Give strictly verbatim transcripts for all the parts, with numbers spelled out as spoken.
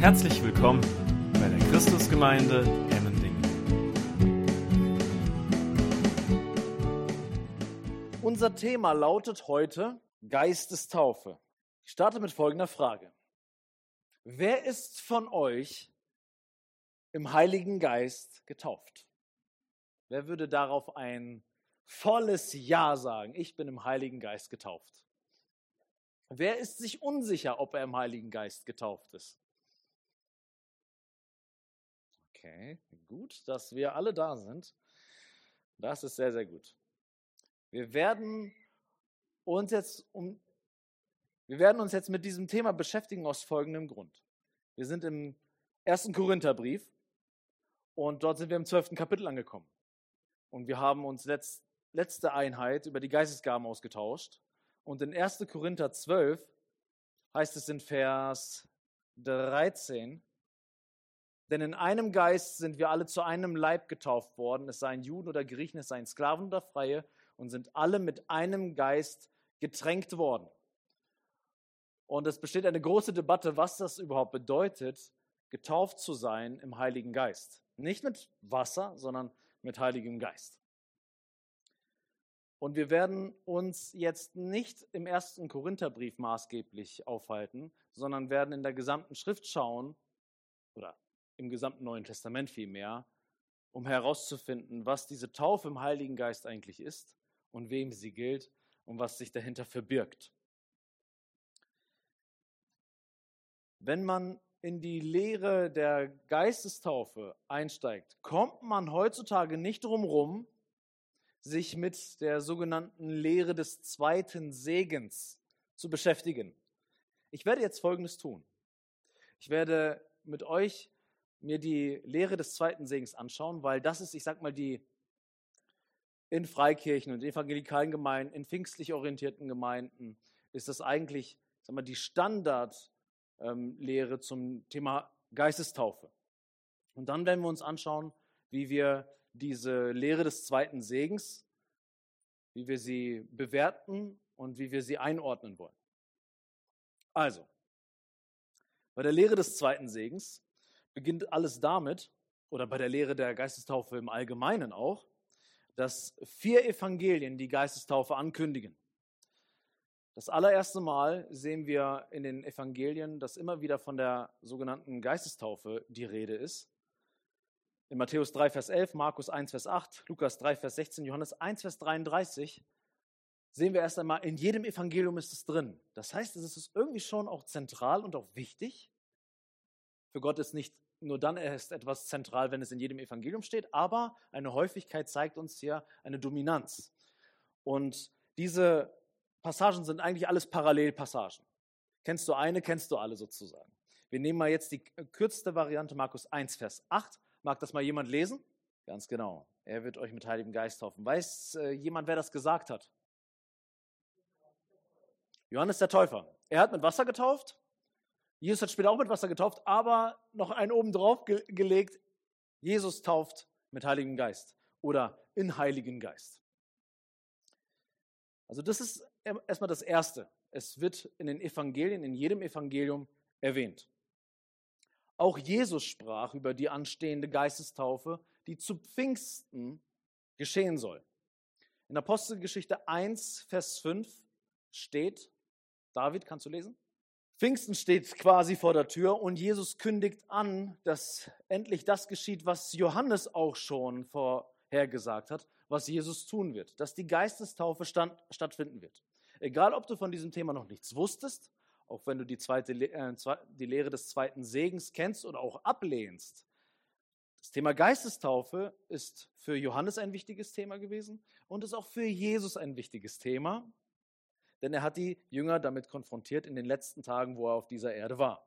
Herzlich willkommen bei der Christusgemeinde Emmendingen. Unser Thema lautet heute Geistestaufe. Ich starte mit folgender Frage. Wer ist von euch im Heiligen Geist getauft? Wer würde darauf ein volles Ja sagen? Ich bin im Heiligen Geist getauft. Wer ist sich unsicher, ob er im Heiligen Geist getauft ist? Okay, gut, dass wir alle da sind. Das ist sehr, sehr gut. Wir werden uns jetzt, um, wir werden uns jetzt mit diesem Thema beschäftigen aus folgendem Grund. Wir sind im ersten Korintherbrief und dort sind wir im zwölften Kapitel angekommen. Und wir haben uns letzt, letzte Einheit über die Geistesgaben ausgetauscht. Und in ersten Korinther zwölf heißt es in Vers dreizehn, denn in einem Geist sind wir alle zu einem Leib getauft worden, es seien Juden oder Griechen, es seien Sklaven oder Freie, und sind alle mit einem Geist getränkt worden. Und es besteht eine große Debatte, was das überhaupt bedeutet, getauft zu sein im Heiligen Geist. Nicht mit Wasser, sondern mit Heiligem Geist. Und wir werden uns jetzt nicht im ersten Korintherbrief maßgeblich aufhalten, sondern werden in der gesamten Schrift schauen, oder im gesamten Neuen Testament vielmehr, um herauszufinden, was diese Taufe im Heiligen Geist eigentlich ist und wem sie gilt und was sich dahinter verbirgt. Wenn man in die Lehre der Geistestaufe einsteigt, kommt man heutzutage nicht drum rum, sich mit der sogenannten Lehre des zweiten Segens zu beschäftigen. Ich werde jetzt Folgendes tun. Ich werde mit euch mir die Lehre des zweiten Segens anschauen, weil das ist, ich sag mal, die in Freikirchen und evangelikalen Gemeinden, in pfingstlich orientierten Gemeinden, ist das eigentlich, sag mal, die Standardlehre zum Thema Geistestaufe. Und dann werden wir uns anschauen, wie wir diese Lehre des zweiten Segens, wie wir sie bewerten und wie wir sie einordnen wollen. Also, bei der Lehre des zweiten Segens beginnt alles damit, oder bei der Lehre der Geistestaufe im Allgemeinen auch, dass vier Evangelien die Geistestaufe ankündigen. Das allererste Mal sehen wir in den Evangelien, dass immer wieder von der sogenannten Geistestaufe die Rede ist. In Matthäus drei, Vers elf, Markus eins, Vers acht, Lukas drei, Vers sechzehn, Johannes eins, Vers dreiunddreißig, sehen wir erst einmal, in jedem Evangelium ist es drin. Das heißt, es ist irgendwie schon auch zentral und auch wichtig. Für Gott ist nicht nur dann erst etwas zentral, wenn es in jedem Evangelium steht, aber eine Häufigkeit zeigt uns hier eine Dominanz. Und diese Passagen sind eigentlich alles Parallelpassagen. Kennst du eine, kennst du alle sozusagen. Wir nehmen mal jetzt die kürzeste Variante, Markus eins, Vers acht. Mag das mal jemand lesen? Ganz genau. Er wird euch mit Heiligem Geist taufen. Weiß äh, jemand, wer das gesagt hat? Johannes der Täufer. Er hat mit Wasser getauft. Jesus hat später auch mit Wasser getauft, aber noch einen oben drauf ge- gelegt. Jesus tauft mit Heiligem Geist oder in Heiligen Geist. Also das ist erstmal das Erste. Es wird in den Evangelien, in jedem Evangelium erwähnt. Auch Jesus sprach über die anstehende Geistestaufe, die zu Pfingsten geschehen soll. In Apostelgeschichte eins, Vers fünf steht, David, kannst du lesen? Pfingsten steht quasi vor der Tür und Jesus kündigt an, dass endlich das geschieht, was Johannes auch schon vorhergesagt hat, was Jesus tun wird, dass die Geistestaufe stand, stattfinden wird. Egal, ob du von diesem Thema noch nichts wusstest, auch wenn du die, zweite, äh, die Lehre des zweiten Segens kennst oder auch ablehnst. Das Thema Geistestaufe ist für Johannes ein wichtiges Thema gewesen und ist auch für Jesus ein wichtiges Thema, denn er hat die Jünger damit konfrontiert in den letzten Tagen, wo er auf dieser Erde war.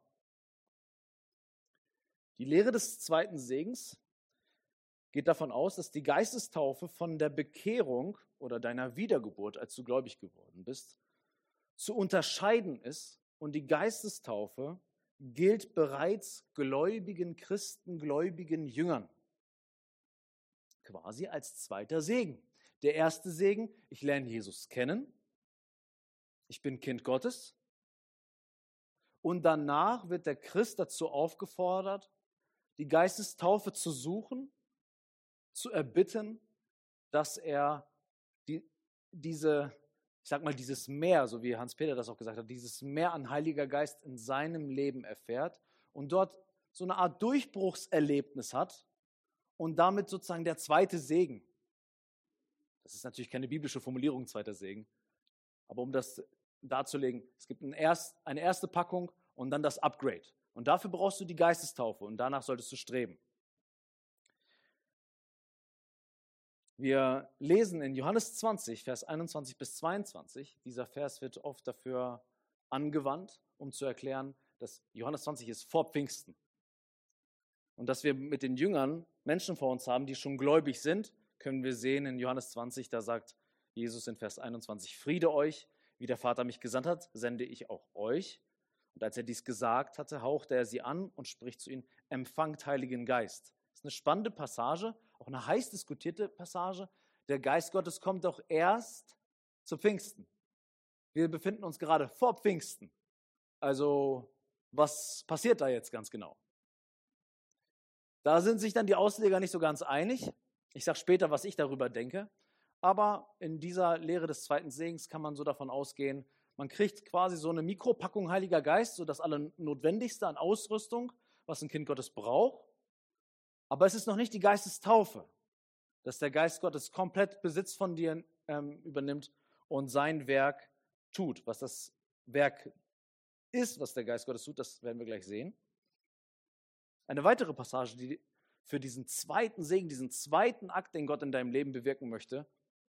Die Lehre des zweiten Segens geht davon aus, dass die Geistestaufe von der Bekehrung oder deiner Wiedergeburt, als du gläubig geworden bist, zu unterscheiden ist. Und die Geistestaufe gilt bereits gläubigen Christen, gläubigen Jüngern. Quasi als zweiter Segen. Der erste Segen, ich lerne Jesus kennen. Ich bin Kind Gottes. Und danach wird der Christ dazu aufgefordert, die Geistestaufe zu suchen, zu erbitten, dass er die, diese, ich sag mal, dieses Mehr, so wie Hans-Peter das auch gesagt hat, dieses Mehr an Heiliger Geist in seinem Leben erfährt und dort so eine Art Durchbruchserlebnis hat und damit sozusagen der zweite Segen. Das ist natürlich keine biblische Formulierung, zweiter Segen, aber um das darzulegen, es gibt ein erst, eine erste Packung und dann das Upgrade. Und dafür brauchst du die Geistestaufe und danach solltest du streben. Wir lesen in Johannes zwanzig, Vers einundzwanzig bis zweiundzwanzig. Dieser Vers wird oft dafür angewandt, um zu erklären, dass Johannes zwanzig ist vor Pfingsten. Und dass wir mit den Jüngern Menschen vor uns haben, die schon gläubig sind, können wir sehen in Johannes zwanzig, da sagt Jesus in Vers einundzwanzig, Friede euch, wie der Vater mich gesandt hat, sende ich auch euch. Und als er dies gesagt hatte, hauchte er sie an und spricht zu ihnen, empfangt Heiligen Geist. Das ist eine spannende Passage, auch eine heiß diskutierte Passage. Der Geist Gottes kommt doch erst zu Pfingsten. Wir befinden uns gerade vor Pfingsten. Also, was passiert da jetzt ganz genau? Da sind sich dann die Ausleger nicht so ganz einig. Ich sage später, was ich darüber denke. Aber in dieser Lehre des zweiten Segens kann man so davon ausgehen, man kriegt quasi so eine Mikropackung Heiliger Geist, so das Allernotwendigste an Ausrüstung, was ein Kind Gottes braucht. Aber es ist noch nicht die Geistestaufe, dass der Geist Gottes komplett Besitz von dir ähm, übernimmt und sein Werk tut. Was das Werk ist, was der Geist Gottes tut, das werden wir gleich sehen. Eine weitere Passage, die für diesen zweiten Segen, diesen zweiten Akt, den Gott in deinem Leben bewirken möchte,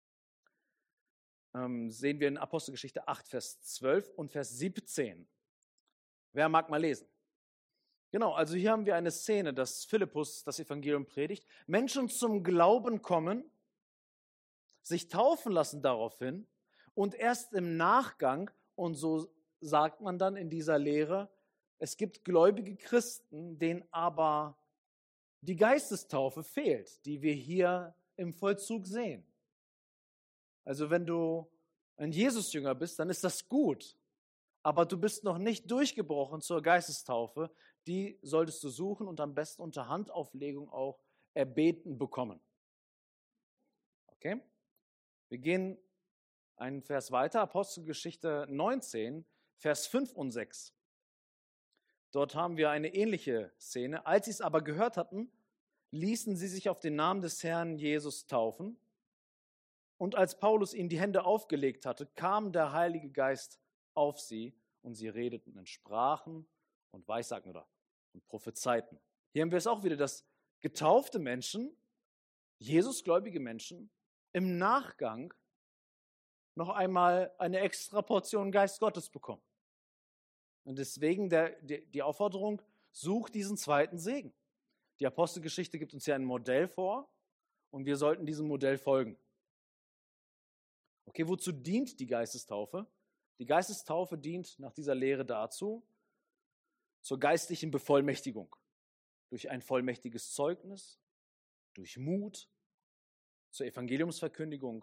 ähm, sehen wir in Apostelgeschichte acht, Vers zwölf und Vers siebzehn. Wer mag mal lesen? Genau, also hier haben wir eine Szene, dass Philippus das Evangelium predigt, Menschen zum Glauben kommen, sich taufen lassen daraufhin und erst im Nachgang, und so sagt man dann in dieser Lehre, es gibt gläubige Christen, denen aber die Geistestaufe fehlt, die wir hier im Vollzug sehen. Also wenn du ein Jesus-Jünger bist, dann ist das gut, aber du bist noch nicht durchgebrochen zur Geistestaufe, die solltest du suchen und am besten unter Handauflegung auch erbeten bekommen. Okay? Wir gehen einen Vers weiter, Apostelgeschichte neunzehn, Vers fünf und sechs. Dort haben wir eine ähnliche Szene. Als sie es aber gehört hatten, ließen sie sich auf den Namen des Herrn Jesus taufen. Und als Paulus ihnen die Hände aufgelegt hatte, kam der Heilige Geist auf sie und sie redeten in Sprachen und Weissagten oder und prophezeiten. Hier haben wir es auch wieder, dass getaufte Menschen, Jesusgläubige Menschen, im Nachgang noch einmal eine extra Portion Geist Gottes bekommen. Und deswegen der, die, die Aufforderung, such diesen zweiten Segen. Die Apostelgeschichte gibt uns ja ein Modell vor und wir sollten diesem Modell folgen. Okay, wozu dient die Geistestaufe? Die Geistestaufe dient nach dieser Lehre dazu, zur geistlichen Bevollmächtigung. Durch ein vollmächtiges Zeugnis, durch Mut, zur Evangeliumsverkündigung,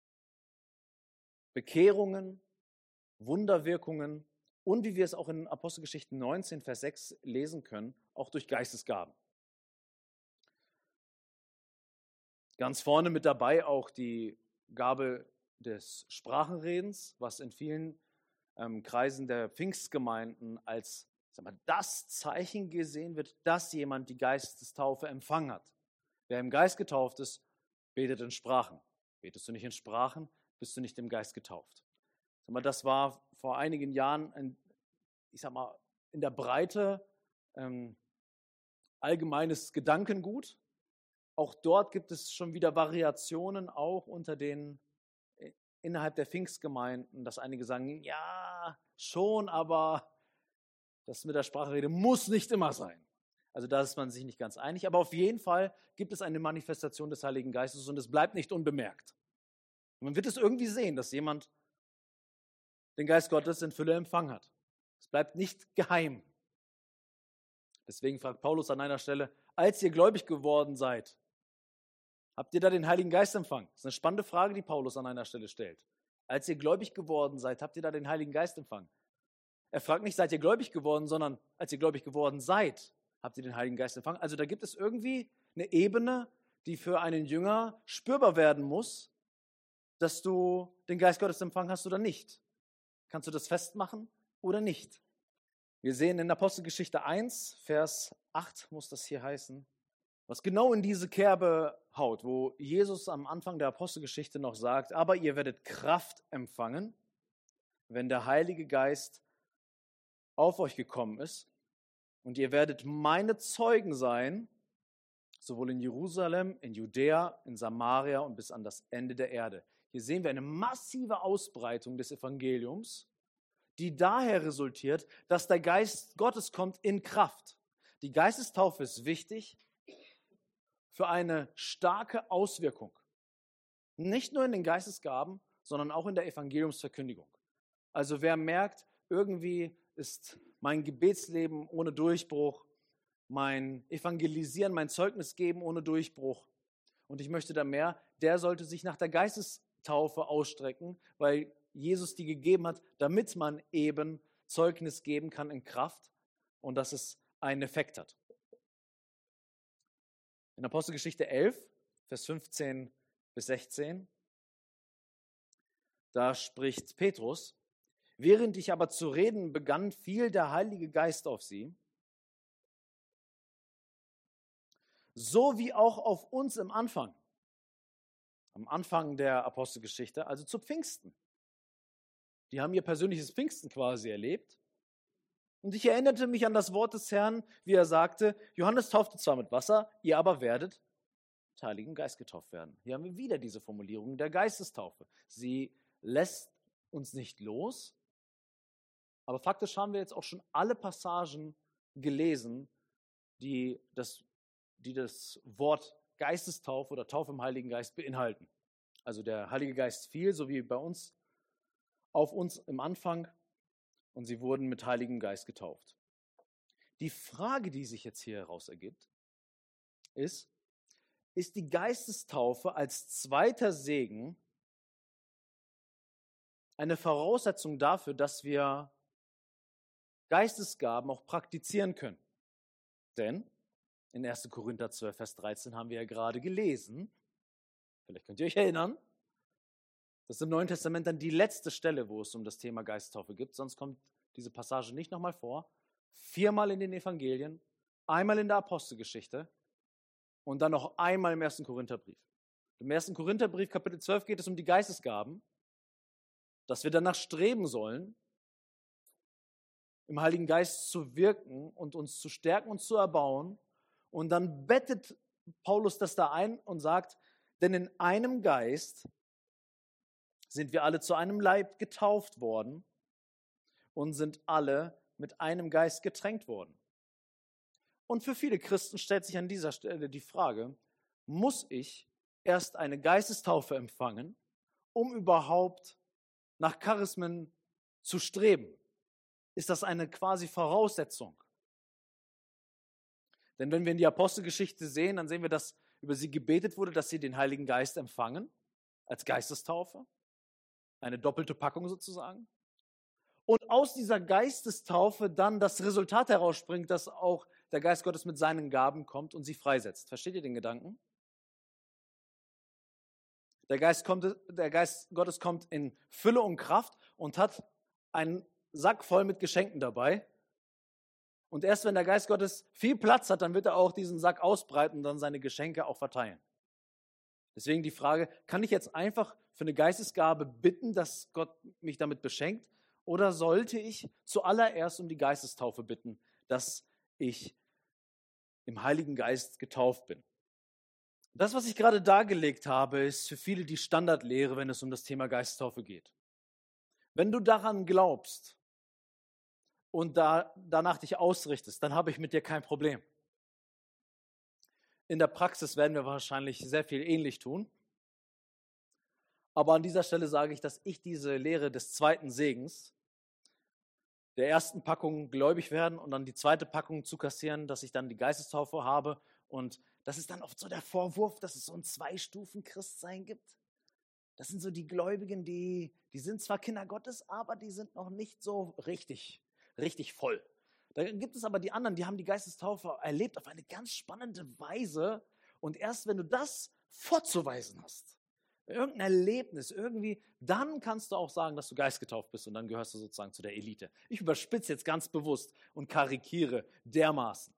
Bekehrungen, Wunderwirkungen und wie wir es auch in Apostelgeschichte neunzehn, Vers sechs lesen können, auch durch Geistesgaben. Ganz vorne mit dabei auch die Gabe des Sprachenredens, was in vielen ähm, Kreisen der Pfingstgemeinden als sag mal, das Zeichen gesehen wird, dass jemand die Geistestaufe empfangen hat. Wer im Geist getauft ist, betet in Sprachen. Betest du nicht in Sprachen, bist du nicht im Geist getauft. Sag mal, das war vor einigen Jahren, ein, ich sag mal, in der Breite ähm, allgemeines Gedankengut. Auch dort gibt es schon wieder Variationen, auch unter den innerhalb der Pfingstgemeinden, dass einige sagen, ja, schon, aber das mit der Sprachenrede muss nicht immer sein. Also da ist man sich nicht ganz einig, aber auf jeden Fall gibt es eine Manifestation des Heiligen Geistes und es bleibt nicht unbemerkt. Und man wird es irgendwie sehen, dass jemand den Geist Gottes in Fülle empfangen hat. Es bleibt nicht geheim. Deswegen fragt Paulus an einer Stelle, als ihr gläubig geworden seid, habt ihr da den Heiligen Geist empfangen? Das ist eine spannende Frage, die Paulus an einer Stelle stellt. Als ihr gläubig geworden seid, habt ihr da den Heiligen Geist empfangen? Er fragt nicht, seid ihr gläubig geworden, sondern als ihr gläubig geworden seid, habt ihr den Heiligen Geist empfangen. Also da gibt es irgendwie eine Ebene, die für einen Jünger spürbar werden muss, dass du den Geist Gottes empfangen hast oder nicht. Kannst du das festmachen oder nicht? Wir sehen in Apostelgeschichte eins, Vers acht muss das hier heißen, was genau in diese Kerbe haut, wo Jesus am Anfang der Apostelgeschichte noch sagt, aber ihr werdet Kraft empfangen, wenn der Heilige Geist auf euch gekommen ist und ihr werdet meine Zeugen sein, sowohl in Jerusalem, in Judäa, in Samaria und bis an das Ende der Erde. Hier sehen wir eine massive Ausbreitung des Evangeliums, die daher resultiert, dass der Geist Gottes kommt in Kraft. Die Geistestaufe ist wichtig für eine starke Auswirkung. Nicht nur in den Geistesgaben, sondern auch in der Evangeliumsverkündigung. Also wer merkt, irgendwie ist mein Gebetsleben ohne Durchbruch, mein Evangelisieren, mein Zeugnis geben ohne Durchbruch und ich möchte da mehr, der sollte sich nach der Geistestaufe ausstrecken, weil Jesus die gegeben hat, damit man eben Zeugnis geben kann in Kraft und dass es einen Effekt hat. In Apostelgeschichte elf, Vers fünfzehn bis sechzehn, da spricht Petrus, während ich aber zu reden begann, fiel der Heilige Geist auf sie, so wie auch auf uns im Anfang, am Anfang der Apostelgeschichte, also zu Pfingsten. Die haben ihr persönliches Pfingsten quasi erlebt. Und ich erinnerte mich an das Wort des Herrn, wie er sagte, Johannes taufte zwar mit Wasser, ihr aber werdet mit Heiligen Geist getauft werden. Hier haben wir wieder diese Formulierung der Geistestaufe. Sie lässt uns nicht los, aber faktisch haben wir jetzt auch schon alle Passagen gelesen, die das, die das Wort Geistestaufe oder Taufe im Heiligen Geist beinhalten. Also der Heilige Geist fiel, so wie bei uns, auf uns im Anfang und sie wurden mit Heiligem Geist getauft. Die Frage, die sich jetzt hier heraus ergibt, ist, ist die Geistestaufe als zweiter Segen eine Voraussetzung dafür, dass wir Geistesgaben auch praktizieren können? Denn in erster Korinther zwölf, Vers dreizehn haben wir ja gerade gelesen, vielleicht könnt ihr euch erinnern, das ist im Neuen Testament dann die letzte Stelle, wo es um das Thema Geisttaufe geht. Sonst kommt diese Passage nicht nochmal vor. Viermal in den Evangelien, einmal in der Apostelgeschichte und dann noch einmal im ersten Korintherbrief. Im ersten Korintherbrief, Kapitel zwölf, geht es um die Geistesgaben, dass wir danach streben sollen, im Heiligen Geist zu wirken und uns zu stärken und zu erbauen. Und dann bettet Paulus das da ein und sagt, denn in einem Geist sind wir alle zu einem Leib getauft worden und sind alle mit einem Geist getränkt worden. Und für viele Christen stellt sich an dieser Stelle die Frage, muss ich erst eine Geistestaufe empfangen, um überhaupt nach Charismen zu streben? Ist das eine quasi Voraussetzung? Denn wenn wir in die Apostelgeschichte sehen, dann sehen wir, dass über sie gebetet wurde, dass sie den Heiligen Geist empfangen, als Geistestaufe. Eine doppelte Packung sozusagen. Und aus dieser Geistestaufe dann das Resultat herausspringt, dass auch der Geist Gottes mit seinen Gaben kommt und sie freisetzt. Versteht ihr den Gedanken? Der Geist, kommt, der Geist Gottes kommt in Fülle und Kraft und hat einen Sack voll mit Geschenken dabei. Und erst wenn der Geist Gottes viel Platz hat, dann wird er auch diesen Sack ausbreiten und dann seine Geschenke auch verteilen. Deswegen die Frage, kann ich jetzt einfach für eine Geistesgabe bitten, dass Gott mich damit beschenkt? Oder sollte ich zuallererst um die Geistestaufe bitten, dass ich im Heiligen Geist getauft bin? Das, was ich gerade dargelegt habe, ist für viele die Standardlehre, wenn es um das Thema Geistestaufe geht. Wenn du daran glaubst und da, danach dich ausrichtest, dann habe ich mit dir kein Problem. In der Praxis werden wir wahrscheinlich sehr viel ähnlich tun. Aber an dieser Stelle sage ich, dass ich diese Lehre des zweiten Segens, der ersten Packung gläubig werden und dann die zweite Packung zu kassieren, dass ich dann die Geistestaufe habe. Und das ist dann oft so der Vorwurf, dass es so ein Zwei-Stufen-Christsein gibt. Das sind so die Gläubigen, die, die sind zwar Kinder Gottes, aber die sind noch nicht so richtig. richtig voll. Da gibt es aber die anderen, die haben die Geistestaufe erlebt auf eine ganz spannende Weise. Und erst wenn du das vorzuweisen hast, irgendein Erlebnis, irgendwie, dann kannst du auch sagen, dass du geistgetauft bist und dann gehörst du sozusagen zu der Elite. Ich überspitze jetzt ganz bewusst und karikiere dermaßen.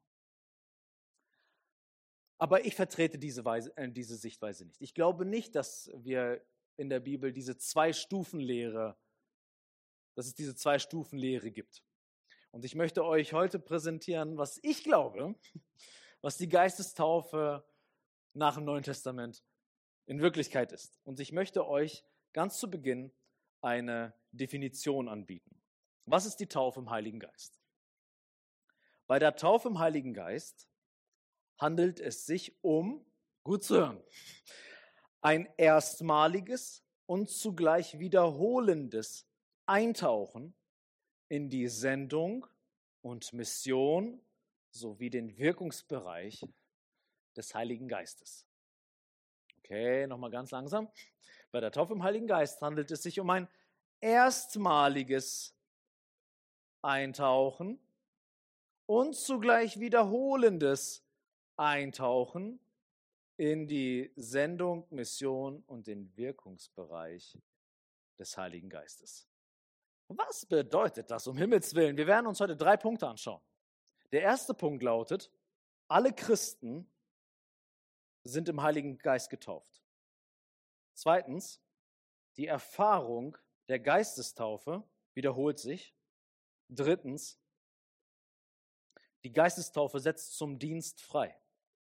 Aber ich vertrete diese, Weise, äh, diese Sichtweise nicht. Ich glaube nicht, dass wir in der Bibel diese Zwei-Stufen-Lehre, dass es diese Zwei-Stufen-Lehre gibt. Und ich möchte euch heute präsentieren, was ich glaube, was die Geistestaufe nach dem Neuen Testament in Wirklichkeit ist. Und ich möchte euch ganz zu Beginn eine Definition anbieten. Was ist die Taufe im Heiligen Geist? Bei der Taufe im Heiligen Geist handelt es sich um, gut zu hören, ein erstmaliges und zugleich wiederholendes Eintauchen in die Sendung und Mission sowie den Wirkungsbereich des Heiligen Geistes. Okay, nochmal ganz langsam. Bei der Taufe im Heiligen Geist handelt es sich um ein erstmaliges Eintauchen und zugleich wiederholendes Eintauchen in die Sendung, Mission und den Wirkungsbereich des Heiligen Geistes. Was bedeutet das, um Himmels Willen? Wir werden uns heute drei Punkte anschauen. Der erste Punkt lautet, alle Christen sind im Heiligen Geist getauft. Zweitens, die Erfahrung der Geistestaufe wiederholt sich. Drittens, die Geistestaufe setzt zum Dienst frei.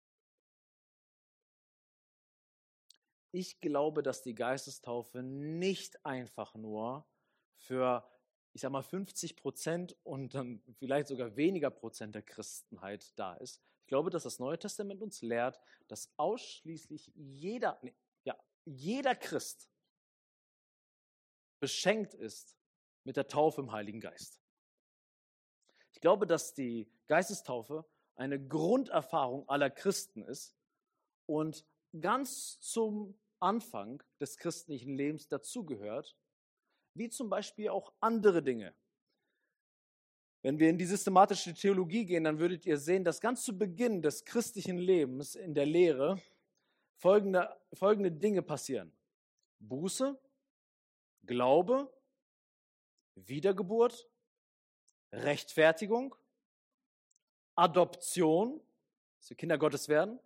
Ich glaube, dass die Geistestaufe nicht einfach nur für, ich sag mal, fünfzig Prozent und dann vielleicht sogar weniger Prozent der Christenheit da ist. Ich glaube, dass das Neue Testament uns lehrt, dass ausschließlich jeder, nee, ja, jeder Christ beschenkt ist mit der Taufe im Heiligen Geist. Ich glaube, dass die Geistestaufe eine Grunderfahrung aller Christen ist und ganz zum Anfang des christlichen Lebens dazugehört, wie zum Beispiel auch andere Dinge. Wenn wir in die systematische Theologie gehen, dann würdet ihr sehen, dass ganz zu Beginn des christlichen Lebens in der Lehre folgende, folgende Dinge passieren. Buße, Glaube, Wiedergeburt, Rechtfertigung, Adoption, dass wir Kinder Gottes werden.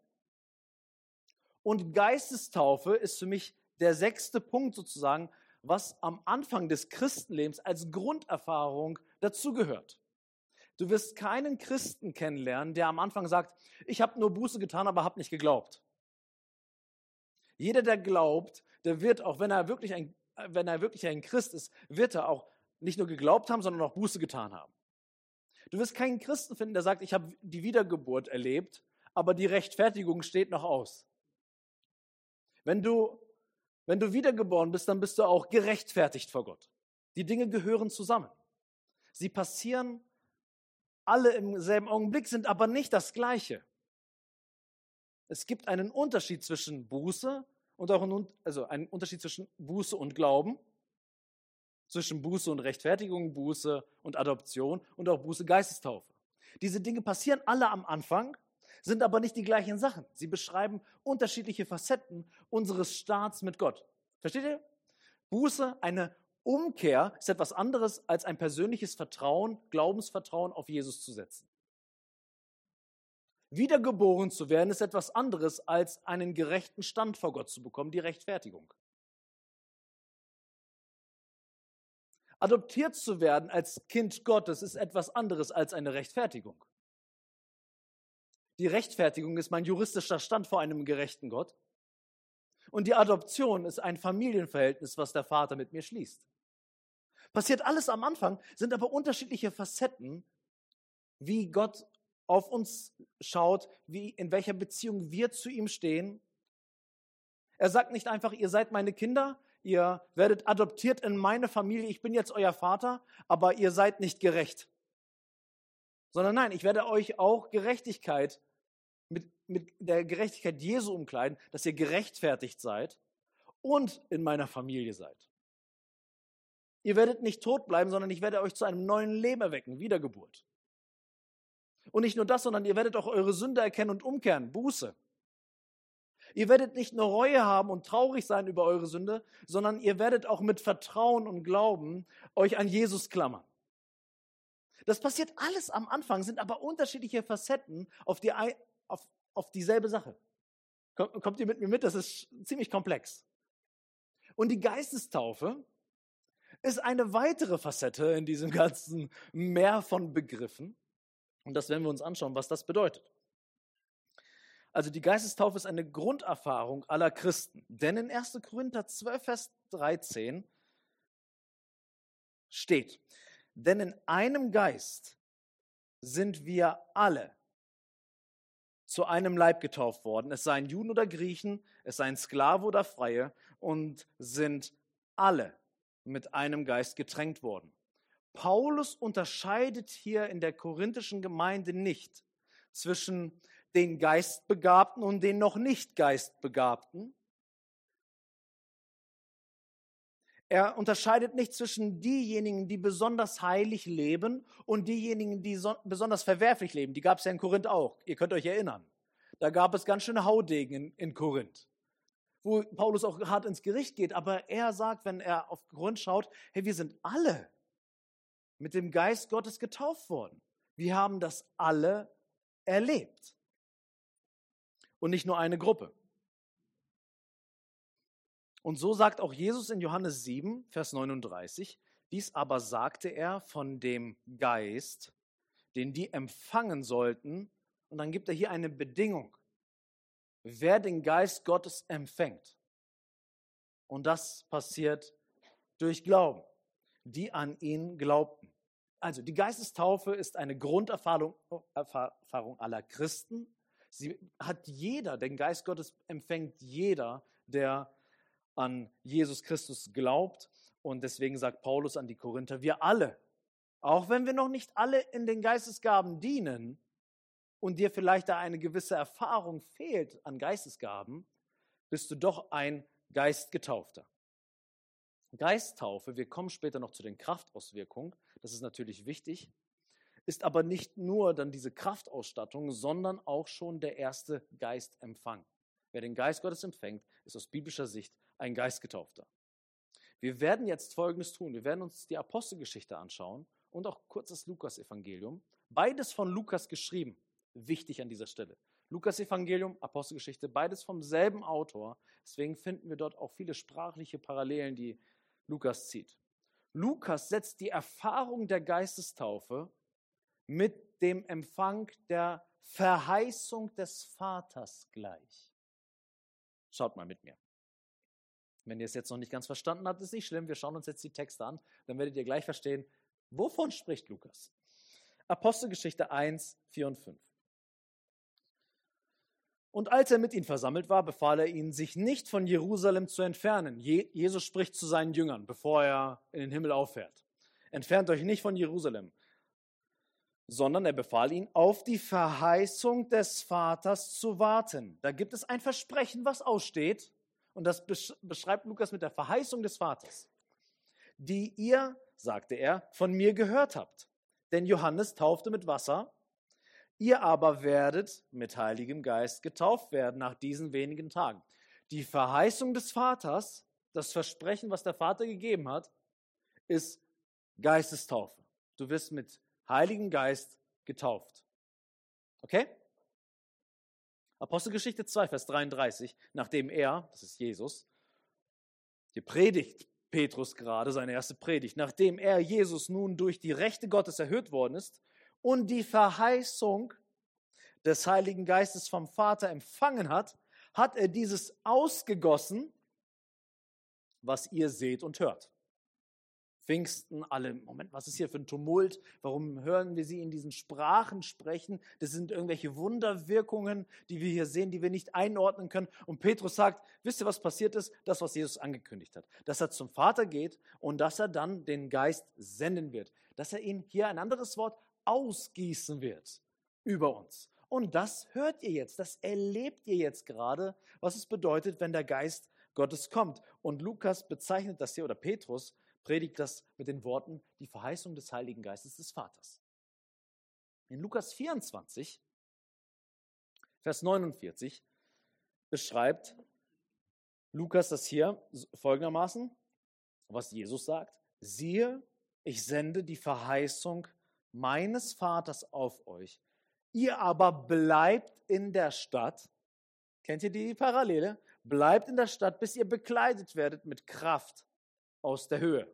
Und Geistestaufe ist für mich der sechste Punkt sozusagen, was am Anfang des Christenlebens als Grunderfahrung dazugehört. Du wirst keinen Christen kennenlernen, der am Anfang sagt, ich habe nur Buße getan, aber habe nicht geglaubt. Jeder, der glaubt, der wird auch, wenn er wirklich ein, wenn er wirklich ein Christ ist, wird er auch nicht nur geglaubt haben, sondern auch Buße getan haben. Du wirst keinen Christen finden, der sagt, ich habe die Wiedergeburt erlebt, aber die Rechtfertigung steht noch aus. Wenn du, wenn du wiedergeboren bist, dann bist du auch gerechtfertigt vor Gott. Die Dinge gehören zusammen. Sie passieren alle im selben Augenblick, sind aber nicht das Gleiche. Es gibt einen Unterschied zwischen Buße und auch einen, also einen Unterschied zwischen Buße und Glauben, zwischen Buße und Rechtfertigung, Buße und Adoption und auch Buße, Geistestaufe. Diese Dinge passieren alle am Anfang, sind aber nicht die gleichen Sachen. Sie beschreiben unterschiedliche Facetten unseres Starts mit Gott. Versteht ihr? Buße, eine Umkehr, ist etwas anderes als ein persönliches Vertrauen, Glaubensvertrauen auf Jesus zu setzen. Wiedergeboren zu werden, ist etwas anderes als einen gerechten Stand vor Gott zu bekommen, die Rechtfertigung. Adoptiert zu werden als Kind Gottes ist etwas anderes als eine Rechtfertigung. Die Rechtfertigung ist mein juristischer Stand vor einem gerechten Gott. Und die Adoption ist ein Familienverhältnis, was der Vater mit mir schließt. Passiert alles am Anfang, sind aber unterschiedliche Facetten, wie Gott auf uns schaut, wie, in welcher Beziehung wir zu ihm stehen. Er sagt nicht einfach, ihr seid meine Kinder, ihr werdet adoptiert in meine Familie, ich bin jetzt euer Vater, aber ihr seid nicht gerecht. Sondern nein, ich werde euch auch Gerechtigkeit, mit, mit der Gerechtigkeit Jesu umkleiden, dass ihr gerechtfertigt seid und in meiner Familie seid. Ihr werdet nicht tot bleiben, sondern ich werde euch zu einem neuen Leben erwecken, Wiedergeburt. Und nicht nur das, sondern ihr werdet auch eure Sünde erkennen und umkehren, Buße. Ihr werdet nicht nur Reue haben und traurig sein über eure Sünde, sondern ihr werdet auch mit Vertrauen und Glauben euch an Jesus klammern. Das passiert alles am Anfang, sind aber unterschiedliche Facetten auf, die, auf, auf dieselbe Sache. Kommt, kommt ihr mit mir mit? Das ist ziemlich komplex. Und die Geistestaufe ist eine weitere Facette in diesem ganzen Meer von Begriffen. Und das werden wir uns anschauen, was das bedeutet. Also die Geistestaufe ist eine Grunderfahrung aller Christen. Denn in erster Korinther zwölf, Vers dreizehn steht, denn in einem Geist sind wir alle zu einem Leib getauft worden, es seien Juden oder Griechen, es seien Sklave oder Freie, und sind alle mit einem Geist getränkt worden. Paulus unterscheidet hier in der korinthischen Gemeinde nicht zwischen den Geistbegabten und den noch nicht Geistbegabten. Er unterscheidet nicht zwischen diejenigen, die besonders heilig leben und diejenigen, die so, besonders verwerflich leben. Die gab es ja in Korinth auch. Ihr könnt euch erinnern. Da gab es ganz schöne Haudegen in, in Korinth, wo Paulus auch hart ins Gericht geht. Aber er sagt, wenn er auf Korinth schaut, hey, wir sind alle mit dem Geist Gottes getauft worden. Wir haben das alle erlebt. Und nicht nur eine Gruppe. Und so sagt auch Jesus in Johannes sieben, Vers neununddreißig, dies aber sagte er von dem Geist, den die empfangen sollten. Und dann gibt er hier eine Bedingung. Wer den Geist Gottes empfängt. Und das passiert durch Glauben, die an ihn glaubten. Also die Geistestaufe ist eine Grunderfahrung Erfahrung aller Christen. Sie hat jeder, den Geist Gottes empfängt jeder, der an Jesus Christus glaubt. Und deswegen sagt Paulus an die Korinther, wir alle, auch wenn wir noch nicht alle in den Geistesgaben dienen und dir vielleicht da eine gewisse Erfahrung fehlt an Geistesgaben, bist du doch ein Geistgetaufter. Geisttaufe, wir kommen später noch zu den Kraftauswirkungen, das ist natürlich wichtig, ist aber nicht nur dann diese Kraftausstattung, sondern auch schon der erste Geistempfang. Wer den Geist Gottes empfängt, ist aus biblischer Sicht ein Geistgetaufter. Wir werden jetzt Folgendes tun. Wir werden uns die Apostelgeschichte anschauen und auch kurz das Lukas-Evangelium. Beides von Lukas geschrieben. Wichtig an dieser Stelle. Lukas-Evangelium, Apostelgeschichte, beides vom selben Autor. Deswegen finden wir dort auch viele sprachliche Parallelen, die Lukas zieht. Lukas setzt die Erfahrung der Geistestaufe mit dem Empfang der Verheißung des Vaters gleich. Schaut mal mit mir. Wenn ihr es jetzt noch nicht ganz verstanden habt, ist nicht schlimm. Wir schauen uns jetzt die Texte an. Dann werdet ihr gleich verstehen, wovon spricht Lukas. Apostelgeschichte eins, vier und fünf. Und als er mit ihnen versammelt war, befahl er ihnen, sich nicht von Jerusalem zu entfernen. Je- Jesus spricht zu seinen Jüngern, bevor er in den Himmel auffährt. Entfernt euch nicht von Jerusalem, sondern er befahl ihnen, auf die Verheißung des Vaters zu warten. Da gibt es ein Versprechen, was aussteht. Und das beschreibt Lukas mit der Verheißung des Vaters, die ihr, sagte er, von mir gehört habt. Denn Johannes taufte mit Wasser, ihr aber werdet mit Heiligem Geist getauft werden nach diesen wenigen Tagen. Die Verheißung des Vaters, das Versprechen, was der Vater gegeben hat, ist Geistestaufe. Du wirst mit Heiligem Geist getauft. Okay? Apostelgeschichte zwei, Vers dreiunddreißig, nachdem er, das ist Jesus, hier predigt Petrus gerade seine erste Predigt, nachdem er, Jesus, nun durch die Rechte Gottes erhöht worden ist und die Verheißung des Heiligen Geistes vom Vater empfangen hat, hat er dieses ausgegossen, was ihr seht und hört. Pfingsten, alle, Moment, was ist hier für ein Tumult? Warum hören wir sie in diesen Sprachen sprechen? Das sind irgendwelche Wunderwirkungen, die wir hier sehen, die wir nicht einordnen können. Und Petrus sagt, wisst ihr, was passiert ist? Das, was Jesus angekündigt hat. Dass er zum Vater geht und dass er dann den Geist senden wird. Dass er ihn, hier ein anderes Wort, ausgießen wird über uns. Und das hört ihr jetzt, das erlebt ihr jetzt gerade, was es bedeutet, wenn der Geist Gottes kommt. Und Lukas bezeichnet das hier, oder Petrus predigt das mit den Worten, die Verheißung des Heiligen Geistes des Vaters. In Lukas vierundzwanzig, Vers neunundvierzig, beschreibt Lukas das hier folgendermaßen, was Jesus sagt. Siehe, ich sende die Verheißung meines Vaters auf euch. Ihr aber bleibt in der Stadt. Kennt ihr die Parallele? Bleibt in der Stadt, bis ihr bekleidet werdet mit Kraft aus der Höhe.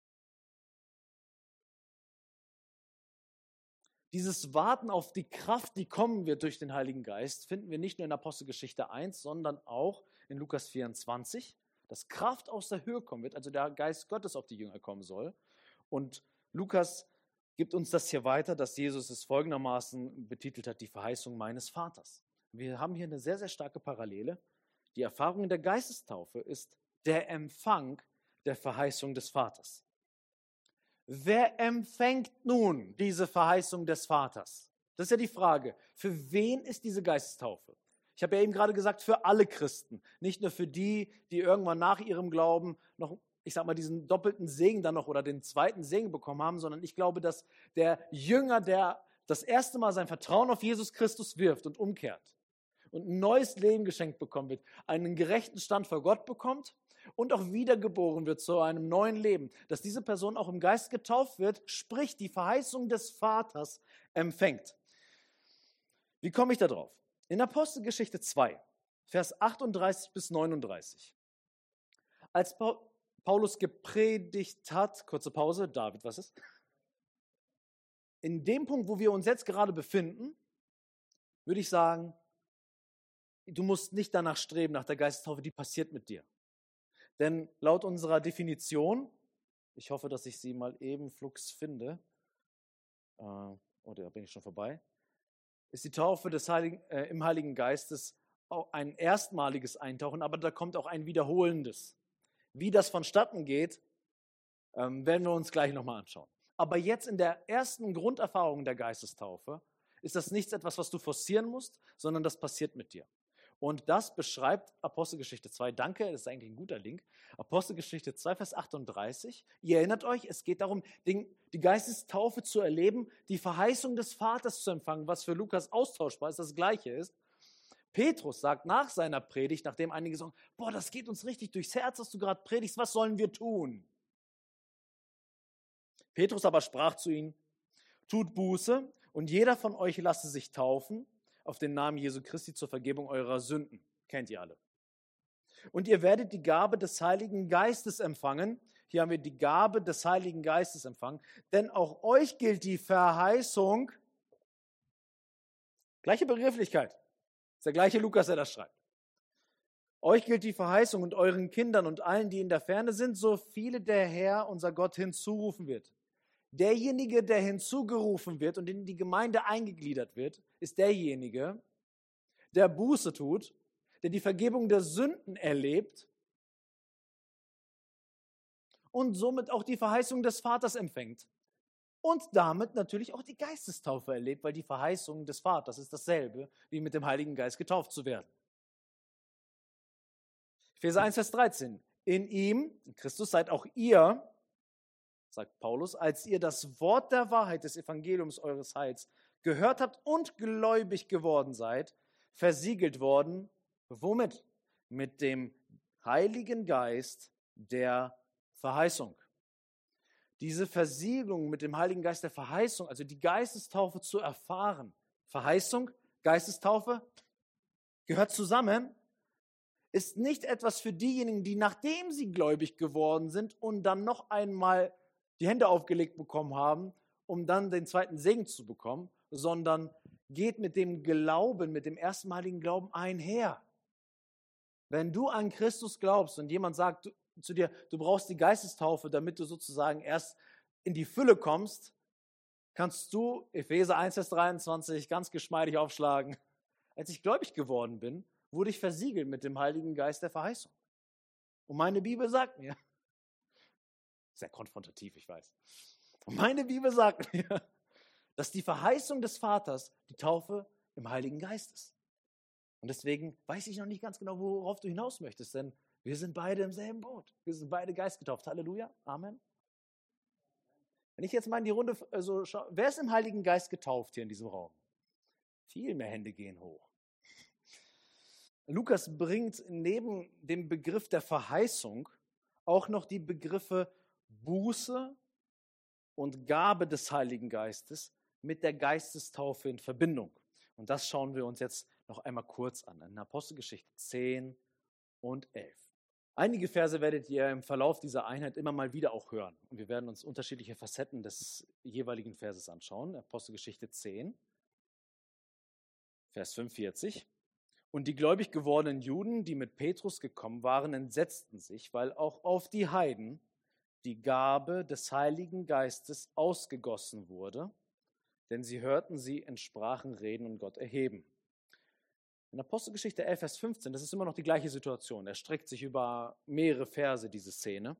Dieses Warten auf die Kraft, die kommen wird durch den Heiligen Geist, finden wir nicht nur in Apostelgeschichte eins, sondern auch in Lukas vierundzwanzig, dass Kraft aus der Höhe kommen wird, also der Geist Gottes auf die Jünger kommen soll. Und Lukas gibt uns das hier weiter, dass Jesus es folgendermaßen betitelt hat, die Verheißung meines Vaters. Wir haben hier eine sehr, sehr starke Parallele. Die Erfahrung in der Geistestaufe ist der Empfang der Verheißung des Vaters. Wer empfängt nun diese Verheißung des Vaters? Das ist ja die Frage. Für wen ist diese Geistestaufe? Ich habe ja eben gerade gesagt, für alle Christen. Nicht nur für die, die irgendwann nach ihrem Glauben noch, ich sag mal, diesen doppelten Segen dann noch oder den zweiten Segen bekommen haben, sondern ich glaube, dass der Jünger, der das erste Mal sein Vertrauen auf Jesus Christus wirft und umkehrt und ein neues Leben geschenkt bekommen wird, einen gerechten Stand vor Gott bekommt und auch wiedergeboren wird zu einem neuen Leben, dass diese Person auch im Geist getauft wird, sprich die Verheißung des Vaters empfängt. Wie komme ich da drauf? In Apostelgeschichte zwei, Vers achtunddreißig bis neununddreißig. Als Paulus gepredigt hat, kurze Pause, David, was ist? In dem Punkt, wo wir uns jetzt gerade befinden, würde ich sagen, du musst nicht danach streben, nach der Geistestaufe, die passiert mit dir. Denn laut unserer Definition, ich hoffe, dass ich sie mal eben flugs finde, äh, oh, da bin ich schon vorbei, ist die Taufe des Heiligen, äh, im Heiligen Geistes auch ein erstmaliges Eintauchen, aber da kommt auch ein wiederholendes. Wie das vonstatten geht, ähm, werden wir uns gleich nochmal anschauen. Aber jetzt in der ersten Grunderfahrung der Geistestaufe ist das nichts etwas, was du forcieren musst, sondern das passiert mit dir. Und das beschreibt Apostelgeschichte zwei. Danke, das ist eigentlich ein guter Link. Apostelgeschichte zwei, Vers achtunddreißig. Ihr erinnert euch, es geht darum, die Geistestaufe zu erleben, die Verheißung des Vaters zu empfangen, was für Lukas austauschbar ist, das Gleiche ist. Petrus sagt nach seiner Predigt, nachdem einige sagen, boah, das geht uns richtig durchs Herz, was du gerade predigst, was sollen wir tun? Petrus aber sprach zu ihnen, tut Buße und jeder von euch lasse sich taufen auf den Namen Jesu Christi zur Vergebung eurer Sünden. Kennt ihr alle. Und ihr werdet die Gabe des Heiligen Geistes empfangen. Hier haben wir die Gabe des Heiligen Geistes empfangen. Denn auch euch gilt die Verheißung, gleiche Begrifflichkeit, ist der gleiche Lukas, der das schreibt. Euch gilt die Verheißung und euren Kindern und allen, die in der Ferne sind, so viele der Herr, unser Gott, hinzurufen wird. Derjenige, der hinzugerufen wird und in die Gemeinde eingegliedert wird, ist derjenige, der Buße tut, der die Vergebung der Sünden erlebt und somit auch die Verheißung des Vaters empfängt. Und damit natürlich auch die Geistestaufe erlebt, weil die Verheißung des Vaters ist dasselbe, wie mit dem Heiligen Geist getauft zu werden. Epheser eins, Vers dreizehn. In ihm, in Christus, seid auch ihr, sagt Paulus, als ihr das Wort der Wahrheit des Evangeliums eures Heils gehört habt und gläubig geworden seid, versiegelt worden, womit? Mit dem Heiligen Geist der Verheißung. Diese Versiegelung mit dem Heiligen Geist der Verheißung, also die Geistestaufe zu erfahren, Verheißung, Geistestaufe, gehört zusammen, ist nicht etwas für diejenigen, die nachdem sie gläubig geworden sind und dann noch einmal die Hände aufgelegt bekommen haben, um dann den zweiten Segen zu bekommen, sondern geht mit dem Glauben, mit dem erstmaligen Glauben einher. Wenn du an Christus glaubst und jemand sagt zu dir, du brauchst die Geistestaufe, damit du sozusagen erst in die Fülle kommst, kannst du Epheser eins, Vers dreiundzwanzig ganz geschmeidig aufschlagen. Als ich gläubig geworden bin, wurde ich versiegelt mit dem Heiligen Geist der Verheißung. Und meine Bibel sagt mir, sehr konfrontativ, ich weiß. Und meine Bibel sagt mir, dass die Verheißung des Vaters die Taufe im Heiligen Geist ist. Und deswegen weiß ich noch nicht ganz genau, worauf du hinaus möchtest, denn wir sind beide im selben Boot. Wir sind beide geistgetauft. Halleluja, Amen. Wenn ich jetzt mal in die Runde also schaue, wer ist im Heiligen Geist getauft hier in diesem Raum? Viel mehr Hände gehen hoch. Lukas bringt neben dem Begriff der Verheißung auch noch die Begriffe Buße und Gabe des Heiligen Geistes mit der Geistestaufe in Verbindung. Und das schauen wir uns jetzt noch einmal kurz an, in Apostelgeschichte zehn und elf. Einige Verse werdet ihr im Verlauf dieser Einheit immer mal wieder auch hören. Und wir werden uns unterschiedliche Facetten des jeweiligen Verses anschauen. Apostelgeschichte zehn, Vers fünfundvierzig. Und die gläubig gewordenen Juden, die mit Petrus gekommen waren, entsetzten sich, weil auch auf die Heiden die Gabe des Heiligen Geistes ausgegossen wurde, denn sie hörten sie in Sprachen reden und Gott erheben. In Apostelgeschichte elf, Vers fünfzehn, das ist immer noch die gleiche Situation. Er streckt sich über mehrere Verse, diese Szene.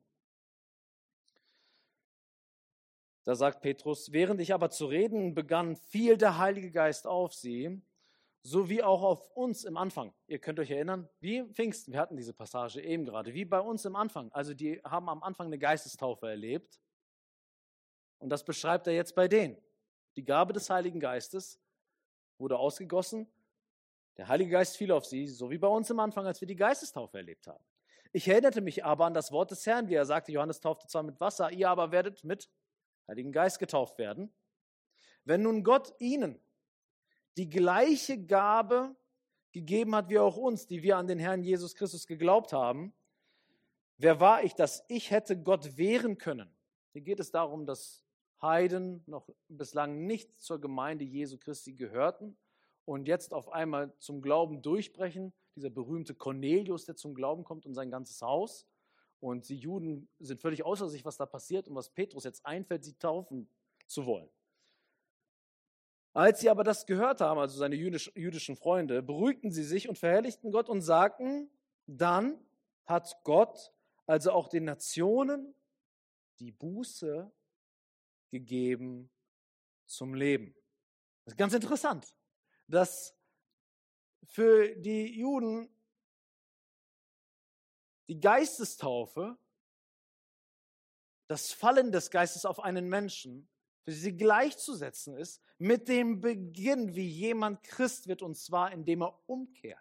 Da sagt Petrus, während ich aber zu reden begann, fiel der Heilige Geist auf sie, so wie auch auf uns im Anfang. Ihr könnt euch erinnern, wie Pfingsten, wir hatten diese Passage eben gerade, wie bei uns im Anfang. Also die haben am Anfang eine Geistestaufe erlebt. Und das beschreibt er jetzt bei denen. Die Gabe des Heiligen Geistes wurde ausgegossen. Der Heilige Geist fiel auf sie, so wie bei uns im Anfang, als wir die Geistestaufe erlebt haben. Ich erinnerte mich aber an das Wort des Herrn, wie er sagte, Johannes taufte zwar mit Wasser, ihr aber werdet mit Heiligen Geist getauft werden. Wenn nun Gott ihnen die gleiche Gabe gegeben hat wie auch uns, die wir an den Herrn Jesus Christus geglaubt haben, wer war ich, dass ich hätte Gott wehren können? Hier geht es darum, dass Heiden noch bislang nicht zur Gemeinde Jesu Christi gehörten und jetzt auf einmal zum Glauben durchbrechen. Dieser berühmte Cornelius, der zum Glauben kommt und sein ganzes Haus. Und die Juden sind völlig außer sich, was da passiert und was Petrus jetzt einfällt, sie taufen zu wollen. Als sie aber das gehört haben, also seine jüdisch, jüdischen Freunde, beruhigten sie sich und verherrlichten Gott und sagten, dann hat Gott also auch den Nationen die Buße gegeben zum Leben. Das ist ganz interessant, dass für die Juden die Geistestaufe, das Fallen des Geistes auf einen Menschen, für sie gleichzusetzen ist mit dem Beginn, wie jemand Christ wird, und zwar indem er umkehrt.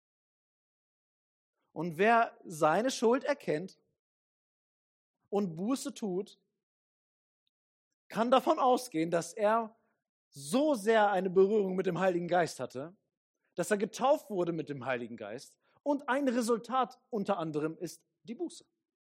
Und wer seine Schuld erkennt und Buße tut, kann davon ausgehen, dass er so sehr eine Berührung mit dem Heiligen Geist hatte, dass er getauft wurde mit dem Heiligen Geist und ein Resultat unter anderem ist die Buße.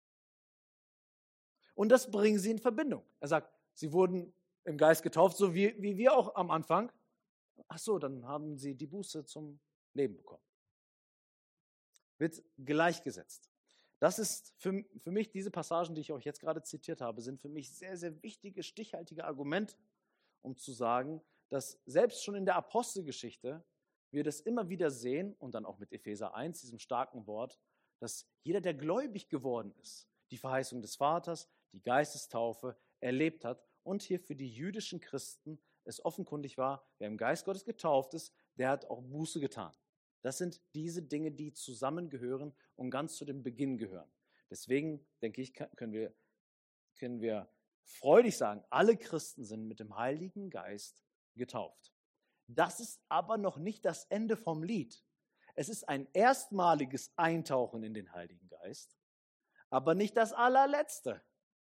Und das bringen sie in Verbindung. Er sagt, sie wurden im Geist getauft, so wie, wie wir auch am Anfang. Ach so, dann haben sie die Buße zum Leben bekommen. Wird gleichgesetzt. Das ist für, für mich, diese Passagen, die ich euch jetzt gerade zitiert habe, sind für mich sehr, sehr wichtige, stichhaltige Argumente, um zu sagen, dass selbst schon in der Apostelgeschichte wir das immer wieder sehen und dann auch mit Epheser eins, diesem starken Wort, dass jeder, der gläubig geworden ist, die Verheißung des Vaters, die Geistestaufe erlebt hat und hier für die jüdischen Christen es offenkundig war, wer im Geist Gottes getauft ist, der hat auch Buße getan. Das sind diese Dinge, die zusammengehören und ganz zu dem Beginn gehören. Deswegen, denke ich, können wir, können wir freudig sagen, alle Christen sind mit dem Heiligen Geist getauft. Das ist aber noch nicht das Ende vom Lied. Es ist ein erstmaliges Eintauchen in den Heiligen Geist, aber nicht das allerletzte.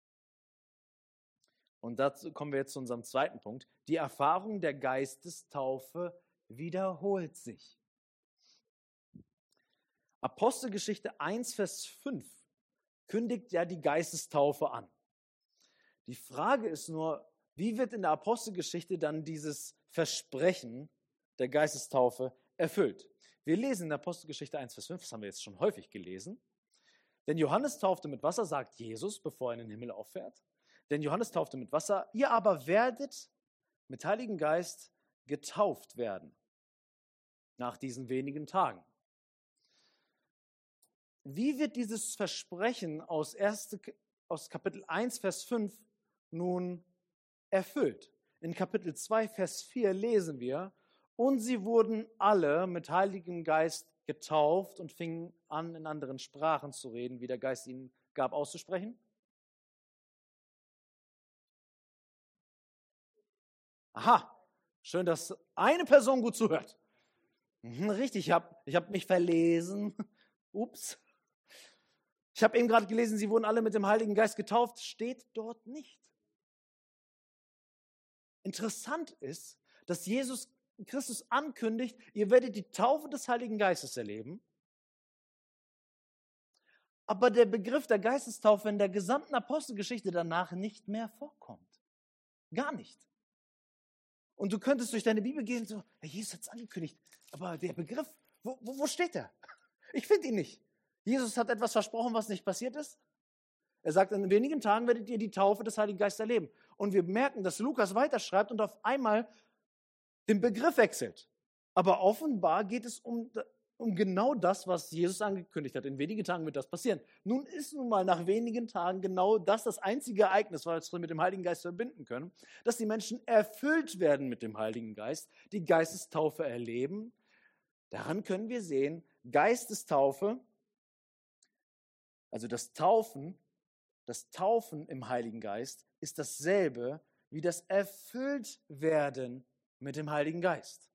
Und dazu kommen wir jetzt zu unserem zweiten Punkt. Die Erfahrung der Geistestaufe wiederholt sich. Apostelgeschichte eins, Vers fünf kündigt ja die Geistestaufe an. Die Frage ist nur, wie wird in der Apostelgeschichte dann dieses Versprechen der Geistestaufe erfüllt? Wir lesen in der Apostelgeschichte eins, Vers fünf, das haben wir jetzt schon häufig gelesen. Denn Johannes taufte mit Wasser, sagt Jesus, bevor er in den Himmel auffährt. Denn Johannes taufte mit Wasser, ihr aber werdet mit Heiligen Geist getauft werden nach diesen wenigen Tagen. Wie wird dieses Versprechen aus, erste, aus Kapitel eins, Vers fünf nun erfüllt? In Kapitel zwei, Vers vier lesen wir, und sie wurden alle mit Heiligem Geist getauft und fingen an, in anderen Sprachen zu reden, wie der Geist ihnen gab auszusprechen. Aha, schön, dass eine Person gut zuhört. Mhm, richtig, ich habe ich hab mich verlesen. Ups. Ich habe eben gerade gelesen, sie wurden alle mit dem Heiligen Geist getauft. Steht dort nicht. Interessant ist, dass Jesus Christus ankündigt, ihr werdet die Taufe des Heiligen Geistes erleben. Aber der Begriff der Geistestaufe in der gesamten Apostelgeschichte danach nicht mehr vorkommt. Gar nicht. Und du könntest durch deine Bibel gehen und so, ja, Jesus hat es angekündigt, aber der Begriff, wo, wo, wo steht der? Ich finde ihn nicht. Jesus hat etwas versprochen, was nicht passiert ist. Er sagt, in wenigen Tagen werdet ihr die Taufe des Heiligen Geistes erleben. Und wir merken, dass Lukas weiterschreibt und auf einmal den Begriff wechselt. Aber offenbar geht es um, um genau das, was Jesus angekündigt hat. In wenigen Tagen wird das passieren. Nun ist nun mal nach wenigen Tagen genau das das einzige Ereignis, was wir mit dem Heiligen Geist verbinden können, dass die Menschen erfüllt werden mit dem Heiligen Geist, die Geistestaufe erleben. Daran können wir sehen, Geistestaufe, also das Taufen, das Taufen im Heiligen Geist ist dasselbe wie das Erfülltwerden mit dem Heiligen Geist.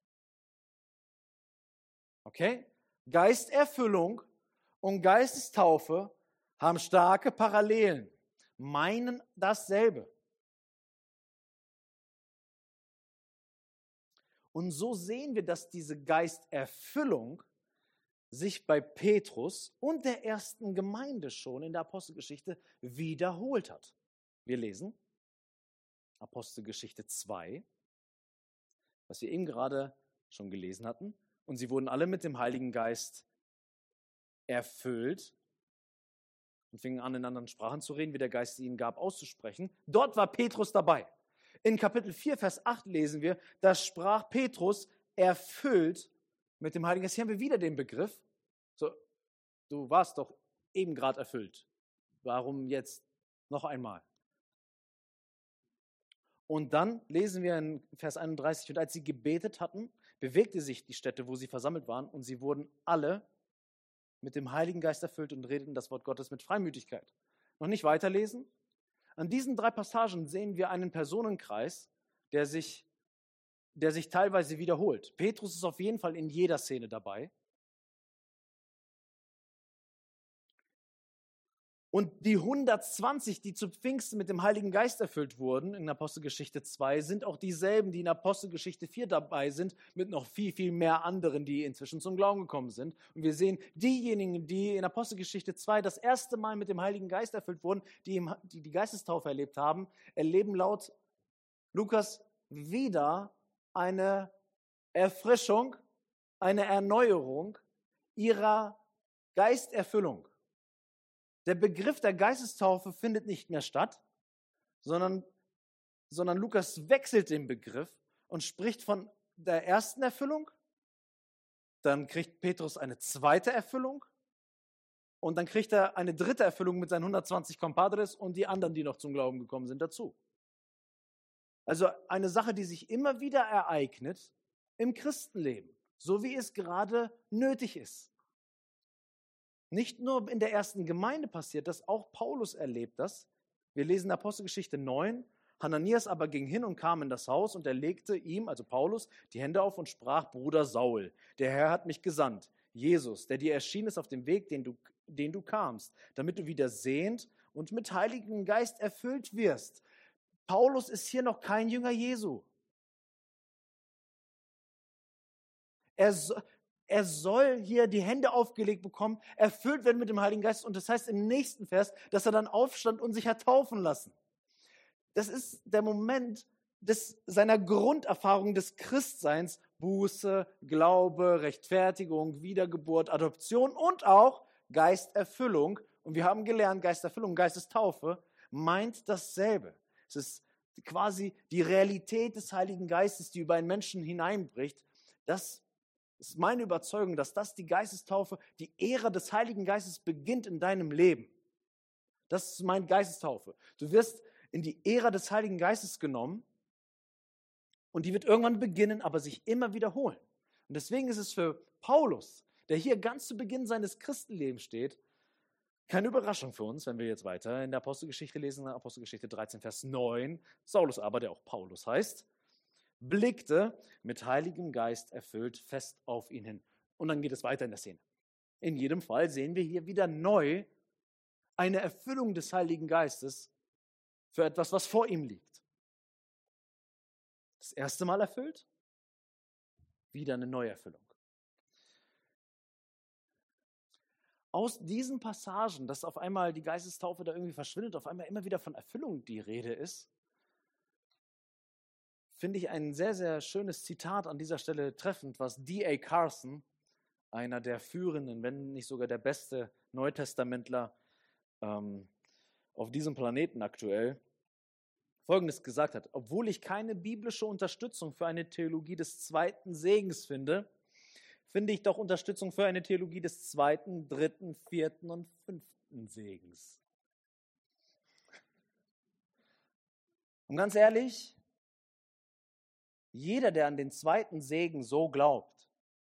Okay? Geisterfüllung und Geistestaufe haben starke Parallelen, meinen dasselbe. Und so sehen wir, dass diese Geisterfüllung sich bei Petrus und der ersten Gemeinde schon in der Apostelgeschichte wiederholt hat. Wir lesen Apostelgeschichte zwei, was wir eben gerade schon gelesen hatten. Und sie wurden alle mit dem Heiligen Geist erfüllt und fingen an, in anderen Sprachen zu reden, wie der Geist ihnen gab, auszusprechen. Dort war Petrus dabei. In Kapitel vier, Vers acht lesen wir, da sprach Petrus erfüllt mit dem Heiligen Geist. Hier haben wir wieder den Begriff. So, du warst doch eben gerade erfüllt. Warum jetzt noch einmal? Und dann lesen wir in Vers einunddreißig, und als sie gebetet hatten, bewegte sich die Stätte, wo sie versammelt waren, und sie wurden alle mit dem Heiligen Geist erfüllt und redeten das Wort Gottes mit Freimütigkeit. Noch nicht weiterlesen? An diesen drei Passagen sehen wir einen Personenkreis, der sich, der sich teilweise wiederholt. Petrus ist auf jeden Fall in jeder Szene dabei. Und die hundertzwanzig, die zu Pfingsten mit dem Heiligen Geist erfüllt wurden, in Apostelgeschichte zwei, sind auch dieselben, die in Apostelgeschichte vier dabei sind, mit noch viel, viel mehr anderen, die inzwischen zum Glauben gekommen sind. Und wir sehen, diejenigen, die in Apostelgeschichte zwei das erste Mal mit dem Heiligen Geist erfüllt wurden, die die, die Geistestaufe erlebt haben, erleben laut Lukas wieder eine Erfrischung, eine Erneuerung ihrer Geisterfüllung. Der Begriff der Geistestaufe findet nicht mehr statt, sondern, sondern Lukas wechselt den Begriff und spricht von der ersten Erfüllung. Dann kriegt Petrus eine zweite Erfüllung und dann kriegt er eine dritte Erfüllung mit seinen hundertzwanzig Compadres und die anderen, die noch zum Glauben gekommen sind, dazu. Also eine Sache, die sich immer wieder ereignet im Christenleben, so wie es gerade nötig ist. Nicht nur in der ersten Gemeinde passiert das, auch Paulus erlebt das. Wir lesen Apostelgeschichte neun. Hananias aber ging hin und kam in das Haus und er legte ihm, also Paulus, die Hände auf und sprach: Bruder Saul, der Herr hat mich gesandt, Jesus, der dir erschienen ist auf dem Weg, den du, den du kamst, damit du wieder sehend und mit Heiligem Geist erfüllt wirst. Paulus ist hier noch kein Jünger Jesu. Er soll... Er soll hier die Hände aufgelegt bekommen, erfüllt werden mit dem Heiligen Geist. Und das heißt im nächsten Vers, dass er dann aufstand und sich hat taufen lassen. Das ist der Moment des, seiner Grunderfahrung des Christseins. Buße, Glaube, Rechtfertigung, Wiedergeburt, Adoption und auch Geisterfüllung. Und wir haben gelernt, Geisterfüllung, Geistestaufe meint dasselbe. Es ist quasi die Realität des Heiligen Geistes, die über einen Menschen hineinbricht. Das ist meine Überzeugung, dass das die Geistestaufe, die Ära des Heiligen Geistes beginnt in deinem Leben. Das ist meine Geistestaufe. Du wirst in die Ära des Heiligen Geistes genommen und die wird irgendwann beginnen, aber sich immer wiederholen. Und deswegen ist es für Paulus, der hier ganz zu Beginn seines Christenlebens steht, keine Überraschung für uns, wenn wir jetzt weiter in der Apostelgeschichte lesen, Apostelgeschichte dreizehn, Vers neun. Saulus aber, der auch Paulus heißt, blickte, mit Heiligem Geist erfüllt, fest auf ihn hin. Und dann geht es weiter in der Szene. In jedem Fall sehen wir hier wieder neu eine Erfüllung des Heiligen Geistes für etwas, was vor ihm liegt. Das erste Mal erfüllt, wieder eine Neuerfüllung. Aus diesen Passagen, dass auf einmal die Geistestaufe da irgendwie verschwindet, auf einmal immer wieder von Erfüllung die Rede ist, finde ich ein sehr, sehr schönes Zitat an dieser Stelle treffend, was D A Carson, einer der führenden, wenn nicht sogar der beste Neutestamentler ähm, auf diesem Planeten aktuell, Folgendes gesagt hat: Obwohl ich keine biblische Unterstützung für eine Theologie des zweiten Segens finde, finde ich doch Unterstützung für eine Theologie des zweiten, dritten, vierten und fünften Segens. Und ganz ehrlich, jeder, der an den zweiten Segen so glaubt,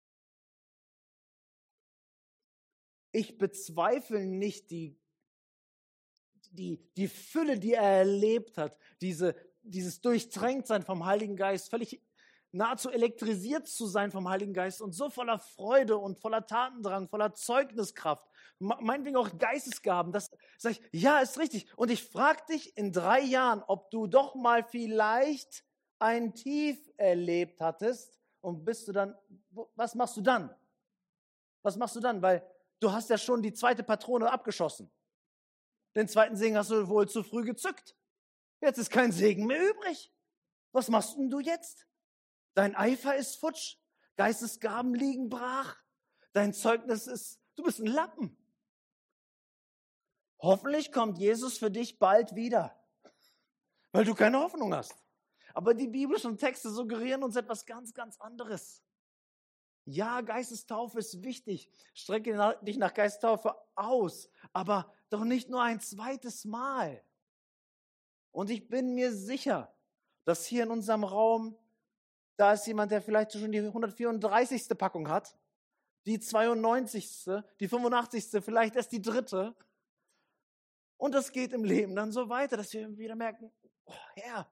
ich bezweifle nicht die, die, die Fülle, die er erlebt hat, diese, dieses Durchtränktsein vom Heiligen Geist, völlig nahezu elektrisiert zu sein vom Heiligen Geist und so voller Freude und voller Tatendrang, voller Zeugniskraft, meinetwegen auch Geistesgaben. Das sage ich, ja, ist richtig. Und ich frage dich in drei Jahren, ob du doch mal vielleicht ein Tief erlebt hattest und bist du dann, was machst du dann? Was machst du dann? Weil du hast ja schon die zweite Patrone abgeschossen. Den zweiten Segen hast du wohl zu früh gezückt. Jetzt ist kein Segen mehr übrig. Was machst denn du jetzt? Dein Eifer ist futsch, Geistesgaben liegen brach, dein Zeugnis ist, du bist ein Lappen. Hoffentlich kommt Jesus für dich bald wieder, weil du keine Hoffnung hast. Aber die biblischen Texte suggerieren uns etwas ganz, ganz anderes. Ja, Geistestaufe ist wichtig. Strecke dich nach Geistestaufe aus, aber doch nicht nur ein zweites Mal. Und ich bin mir sicher, dass hier in unserem Raum, da ist jemand, der vielleicht schon die hundertvierunddreißigste Packung hat, die zweiundneunzigste, die fünfundachtzigste, vielleicht erst die dritte. Und das geht im Leben dann so weiter, dass wir wieder merken, oh Herr,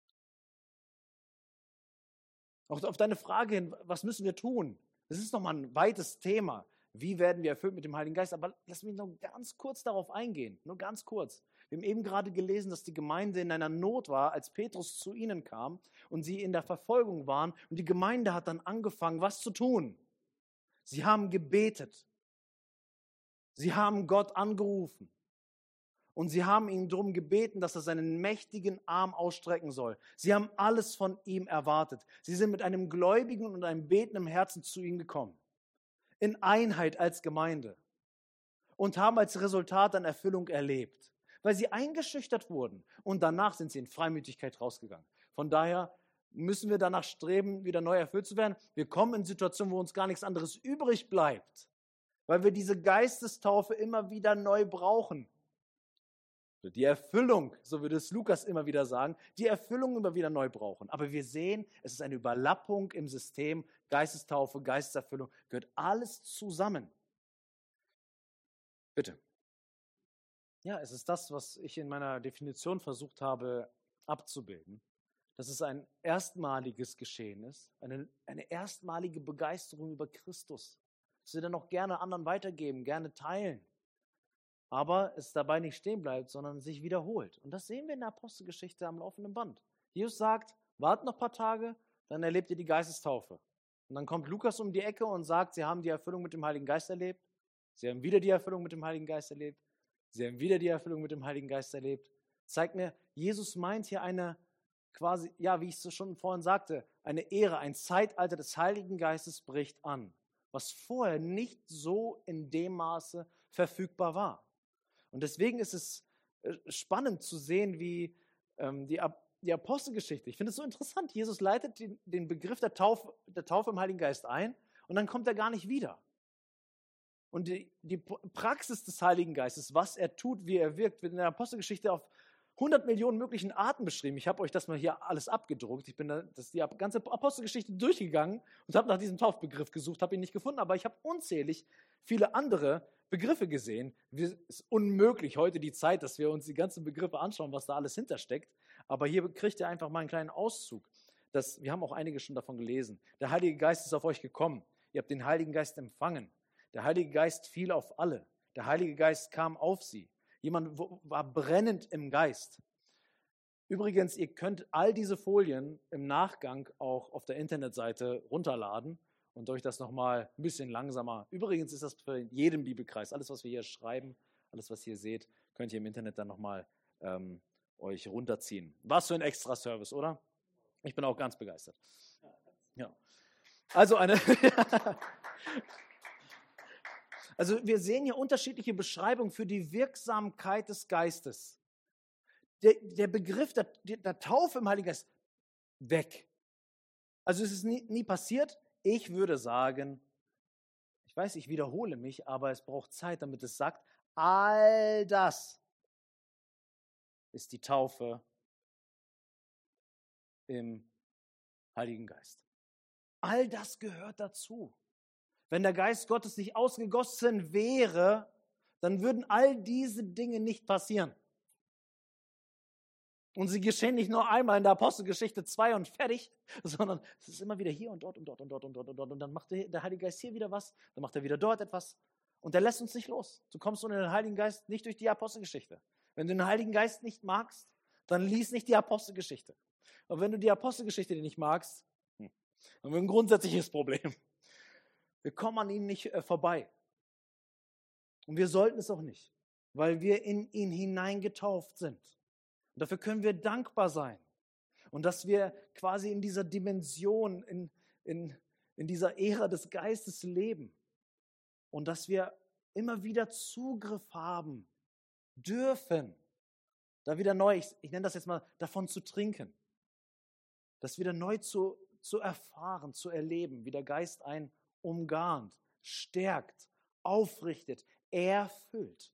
auch auf deine Frage hin, was müssen wir tun? Das ist nochmal ein weites Thema. Wie werden wir erfüllt mit dem Heiligen Geist? Aber lass mich noch ganz kurz darauf eingehen, nur ganz kurz. Wir haben eben gerade gelesen, dass die Gemeinde in einer Not war, als Petrus zu ihnen kam und sie in der Verfolgung waren. Und die Gemeinde hat dann angefangen, was zu tun. Sie haben gebetet. Sie haben Gott angerufen. Und sie haben ihn darum gebeten, dass er seinen mächtigen Arm ausstrecken soll. Sie haben alles von ihm erwartet. Sie sind mit einem gläubigen und einem betenden Herzen zu ihm gekommen. In Einheit als Gemeinde. Und haben als Resultat dann Erfüllung erlebt. Weil sie eingeschüchtert wurden. Und danach sind sie in Freimütigkeit rausgegangen. Von daher müssen wir danach streben, wieder neu erfüllt zu werden. Wir kommen in Situationen, wo uns gar nichts anderes übrig bleibt. Weil wir diese Geistestaufe immer wieder neu brauchen. Die Erfüllung, so würde es Lukas immer wieder sagen, die Erfüllung immer wieder neu brauchen. Aber wir sehen, es ist eine Überlappung im System, Geistestaufe, Geisteserfüllung, gehört alles zusammen. Bitte. Ja, es ist das, was ich in meiner Definition versucht habe abzubilden, dass es ein erstmaliges Geschehen ist, eine, eine erstmalige Begeisterung über Christus, dass wir dann auch gerne anderen weitergeben, gerne teilen. Aber es dabei nicht stehen bleibt, sondern sich wiederholt. Und das sehen wir in der Apostelgeschichte am laufenden Band. Jesus sagt, wart noch ein paar Tage, dann erlebt ihr die Geistestaufe. Und dann kommt Lukas um die Ecke und sagt, sie haben die Erfüllung mit dem Heiligen Geist erlebt. Sie haben wieder die Erfüllung mit dem Heiligen Geist erlebt. Sie haben wieder die Erfüllung mit dem Heiligen Geist erlebt. Zeigt mir, Jesus meint hier eine quasi, ja, wie ich es schon vorhin sagte, eine Ära, ein Zeitalter des Heiligen Geistes bricht an, was vorher nicht so in dem Maße verfügbar war. Und deswegen ist es spannend zu sehen, wie ähm, die, die Apostelgeschichte, ich finde es so interessant, Jesus leitet den, den Begriff der Taufe, der Taufe im Heiligen Geist ein und dann kommt er gar nicht wieder. Und die, die Praxis des Heiligen Geistes, was er tut, wie er wirkt, wird in der Apostelgeschichte auf hundert Millionen möglichen Arten beschrieben. Ich habe euch das mal hier alles abgedruckt. Ich bin da, das ist die ganze Apostelgeschichte durchgegangen und habe nach diesem Taufbegriff gesucht, habe ihn nicht gefunden, aber ich habe unzählig viele andere Begriffe gesehen. Es ist unmöglich heute die Zeit, dass wir uns die ganzen Begriffe anschauen, was da alles hintersteckt. Aber hier kriegt ihr einfach mal einen kleinen Auszug. dass, wir haben auch einige schon davon gelesen, der Heilige Geist ist auf euch gekommen. Ihr habt den Heiligen Geist empfangen. Der Heilige Geist fiel auf alle. Der Heilige Geist kam auf sie. Jemand war brennend im Geist. Übrigens, ihr könnt all diese Folien im Nachgang auch auf der Internetseite runterladen und euch das nochmal ein bisschen langsamer. Übrigens ist das für jeden Bibelkreis. Alles, was wir hier schreiben, alles, was ihr seht, könnt ihr im Internet dann nochmal ähm, euch runterziehen. Was für ein Extra-Service, oder? Ich bin auch ganz begeistert. Ja. Also eine... Also wir sehen hier unterschiedliche Beschreibungen für die Wirksamkeit des Geistes. Der, der Begriff der, der Taufe im Heiligen Geist, weg. Also es ist nie, nie passiert. Ich würde sagen, ich weiß, ich wiederhole mich, aber es braucht Zeit, damit es sagt, all das ist die Taufe im Heiligen Geist. All das gehört dazu. Wenn der Geist Gottes nicht ausgegossen wäre, dann würden all diese Dinge nicht passieren. Und sie geschehen nicht nur einmal in der Apostelgeschichte zwei und fertig, sondern es ist immer wieder hier und dort und dort und dort und dort und dort. Und dann macht der Heilige Geist hier wieder was, dann macht er wieder dort etwas. Und der lässt uns nicht los. Du kommst ohne den Heiligen Geist nicht durch die Apostelgeschichte. Wenn du den Heiligen Geist nicht magst, dann lies nicht die Apostelgeschichte. Und wenn du die Apostelgeschichte nicht magst, hm, dann haben wir ein grundsätzliches Problem. Wir kommen an ihm nicht äh, vorbei. Und wir sollten es auch nicht, weil wir in ihn hineingetauft sind. Und dafür können wir dankbar sein. Und dass wir quasi in dieser Dimension, in, in, in dieser Ära des Geistes leben. Und dass wir immer wieder Zugriff haben dürfen, da wieder neu, ich, ich nenne das jetzt mal, davon zu trinken. Das wieder neu zu, zu erfahren, zu erleben, wie der Geist einen umgarnt, stärkt, aufrichtet, erfüllt.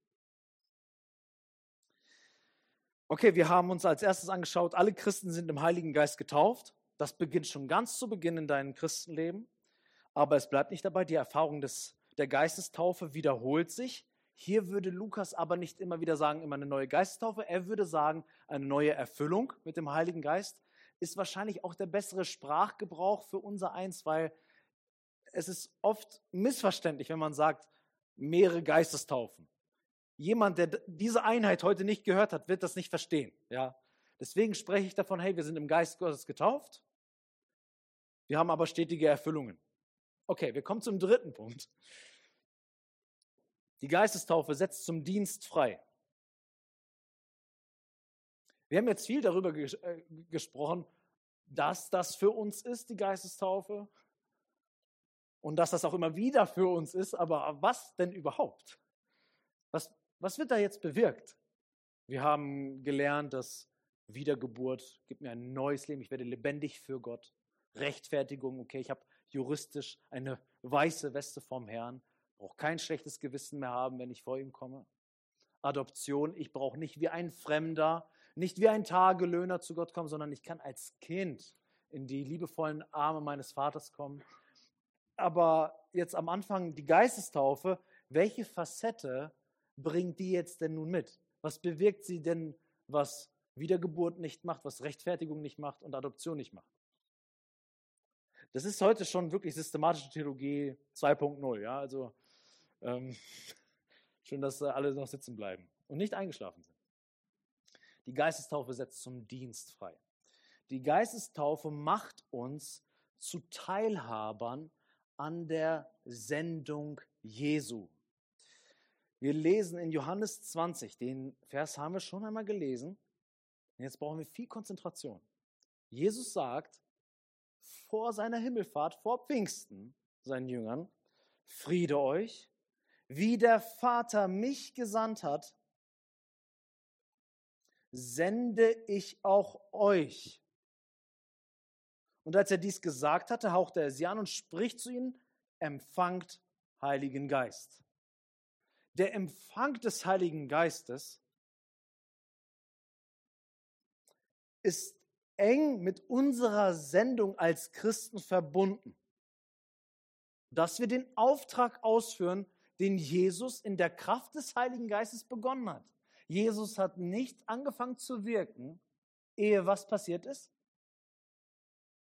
Okay, wir haben uns als erstes angeschaut, alle Christen sind im Heiligen Geist getauft. Das beginnt schon ganz zu Beginn in deinem Christenleben. Aber es bleibt nicht dabei, die Erfahrung des, der Geistestaufe wiederholt sich. Hier würde Lukas aber nicht immer wieder sagen, immer eine neue Geistestaufe. Er würde sagen, eine neue Erfüllung mit dem Heiligen Geist ist wahrscheinlich auch der bessere Sprachgebrauch für unser Eins, weil es ist oft missverständlich, wenn man sagt, mehrere Geistestaufen. Jemand, der diese Einheit heute nicht gehört hat, wird das nicht verstehen. Ja? Deswegen spreche ich davon, hey, wir sind im Geist Gottes getauft, wir haben aber stetige Erfüllungen. Okay, wir kommen zum dritten Punkt. Die Geistestaufe setzt zum Dienst frei. Wir haben jetzt viel darüber ges- äh, gesprochen, dass das für uns ist, die Geistestaufe, und dass das auch immer wieder für uns ist, aber was denn überhaupt? Was, was wird da jetzt bewirkt? Wir haben gelernt, dass Wiedergeburt gibt mir ein neues Leben, ich werde lebendig für Gott. Rechtfertigung, okay, ich habe juristisch eine weiße Weste vom Herrn, brauche kein schlechtes Gewissen mehr haben, wenn ich vor ihm komme. Adoption, ich brauche nicht wie ein Fremder, nicht wie ein Tagelöhner zu Gott kommen, sondern ich kann als Kind in die liebevollen Arme meines Vaters kommen. Aber jetzt am Anfang die Geistestaufe, welche Facette bringt die jetzt denn nun mit? Was bewirkt sie denn, was Wiedergeburt nicht macht, was Rechtfertigung nicht macht und Adoption nicht macht? Das ist heute schon wirklich systematische Theologie zwei Punkt null. Ja? Also ähm, schön, dass alle noch sitzen bleiben und nicht eingeschlafen sind. Die Geistestaufe setzt zum Dienst frei. Die Geistestaufe macht uns zu Teilhabern an der Sendung Jesu. Wir lesen in Johannes zwanzig, den Vers haben wir schon einmal gelesen. Jetzt brauchen wir viel Konzentration. Jesus sagt vor seiner Himmelfahrt, vor Pfingsten, seinen Jüngern, Friede euch, wie der Vater mich gesandt hat, sende ich auch euch. Und als er dies gesagt hatte, hauchte er sie an und spricht zu ihnen, empfangt Heiligen Geist. Der Empfang des Heiligen Geistes ist eng mit unserer Sendung als Christen verbunden. Dass wir den Auftrag ausführen, den Jesus in der Kraft des Heiligen Geistes begonnen hat. Jesus hat nicht angefangen zu wirken, ehe was passiert ist?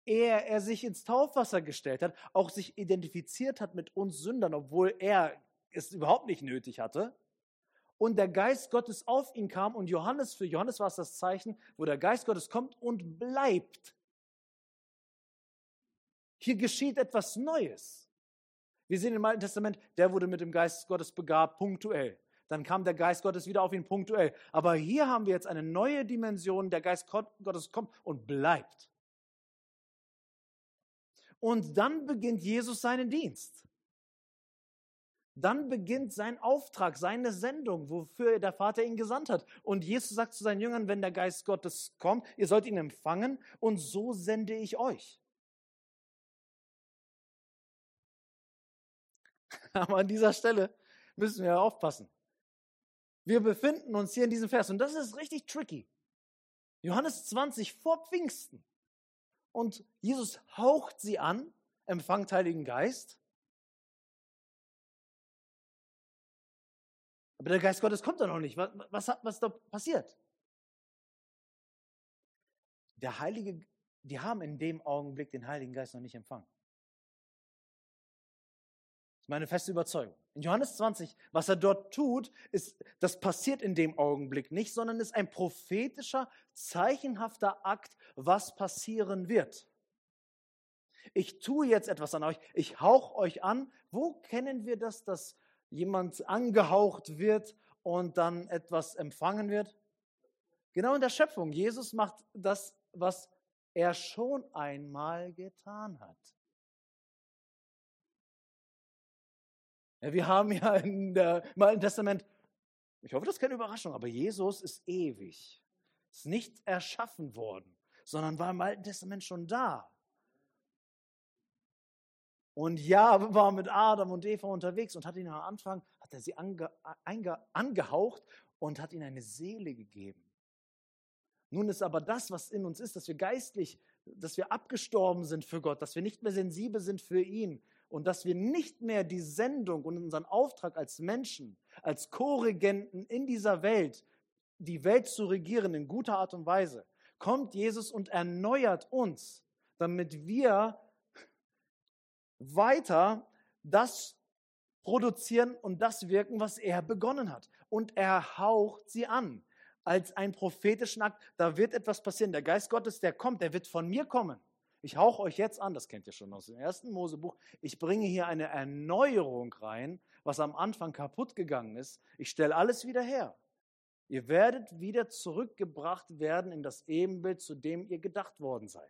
ehe er sich ins Taufwasser gestellt hat, auch sich identifiziert hat mit uns Sündern, obwohl er es überhaupt nicht nötig hatte. Und der Geist Gottes auf ihn kam und Johannes, für Johannes war es das Zeichen, wo der Geist Gottes kommt und bleibt. Hier geschieht etwas Neues. Wir sehen im Alten Testament, der wurde mit dem Geist Gottes begabt, punktuell. Dann kam der Geist Gottes wieder auf ihn punktuell. Aber hier haben wir jetzt eine neue Dimension, der Geist Gottes kommt und bleibt. Und dann beginnt Jesus seinen Dienst. Dann beginnt sein Auftrag, seine Sendung, wofür der Vater ihn gesandt hat. Und Jesus sagt zu seinen Jüngern, wenn der Geist Gottes kommt, ihr sollt ihn empfangen und so sende ich euch. Aber an dieser Stelle müssen wir aufpassen. Wir befinden uns hier in diesem Vers und das ist richtig tricky. Johannes zwanzig vor Pfingsten. Und Jesus haucht sie an, empfangt Heiligen Geist. Aber der Geist Gottes kommt da noch nicht. Was, was, was da passiert? Der Heilige, die haben in dem Augenblick den Heiligen Geist noch nicht empfangen. Das ist meine feste Überzeugung. In Johannes zwanzig, was er dort tut, ist, das passiert in dem Augenblick nicht, sondern ist ein prophetischer, zeichenhafter Akt, was passieren wird. Ich tue jetzt etwas an euch, ich hauche euch an. Wo kennen wir das, dass jemand angehaucht wird und dann etwas empfangen wird? Genau in der Schöpfung. Jesus macht das, was er schon einmal getan hat. Ja, wir haben ja in der, im Alten Testament, ich hoffe, das ist keine Überraschung, aber Jesus ist ewig. Ist nicht erschaffen worden, sondern war im Alten Testament schon da. Und ja, war mit Adam und Eva unterwegs und hat ihn am Anfang, hat er sie ange, einge, angehaucht und hat ihnen eine Seele gegeben. Nun ist aber das, was in uns ist, dass wir geistlich, dass wir abgestorben sind für Gott, dass wir nicht mehr sensibel sind für ihn und dass wir nicht mehr die Sendung und unseren Auftrag als Menschen, als Co-Regenten in dieser Welt, die Welt zu regieren in guter Art und Weise, kommt Jesus und erneuert uns, damit wir weiter das produzieren und das wirken, was er begonnen hat. Und er haucht sie an als einen prophetischen Akt. Da wird etwas passieren. Der Geist Gottes, der kommt, der wird von mir kommen. Ich hauche euch jetzt an, das kennt ihr schon aus dem ersten Mosebuch. Ich bringe hier eine Erneuerung rein, was am Anfang kaputt gegangen ist. Ich stelle alles wieder her. Ihr werdet wieder zurückgebracht werden in das Ebenbild, zu dem ihr gedacht worden seid.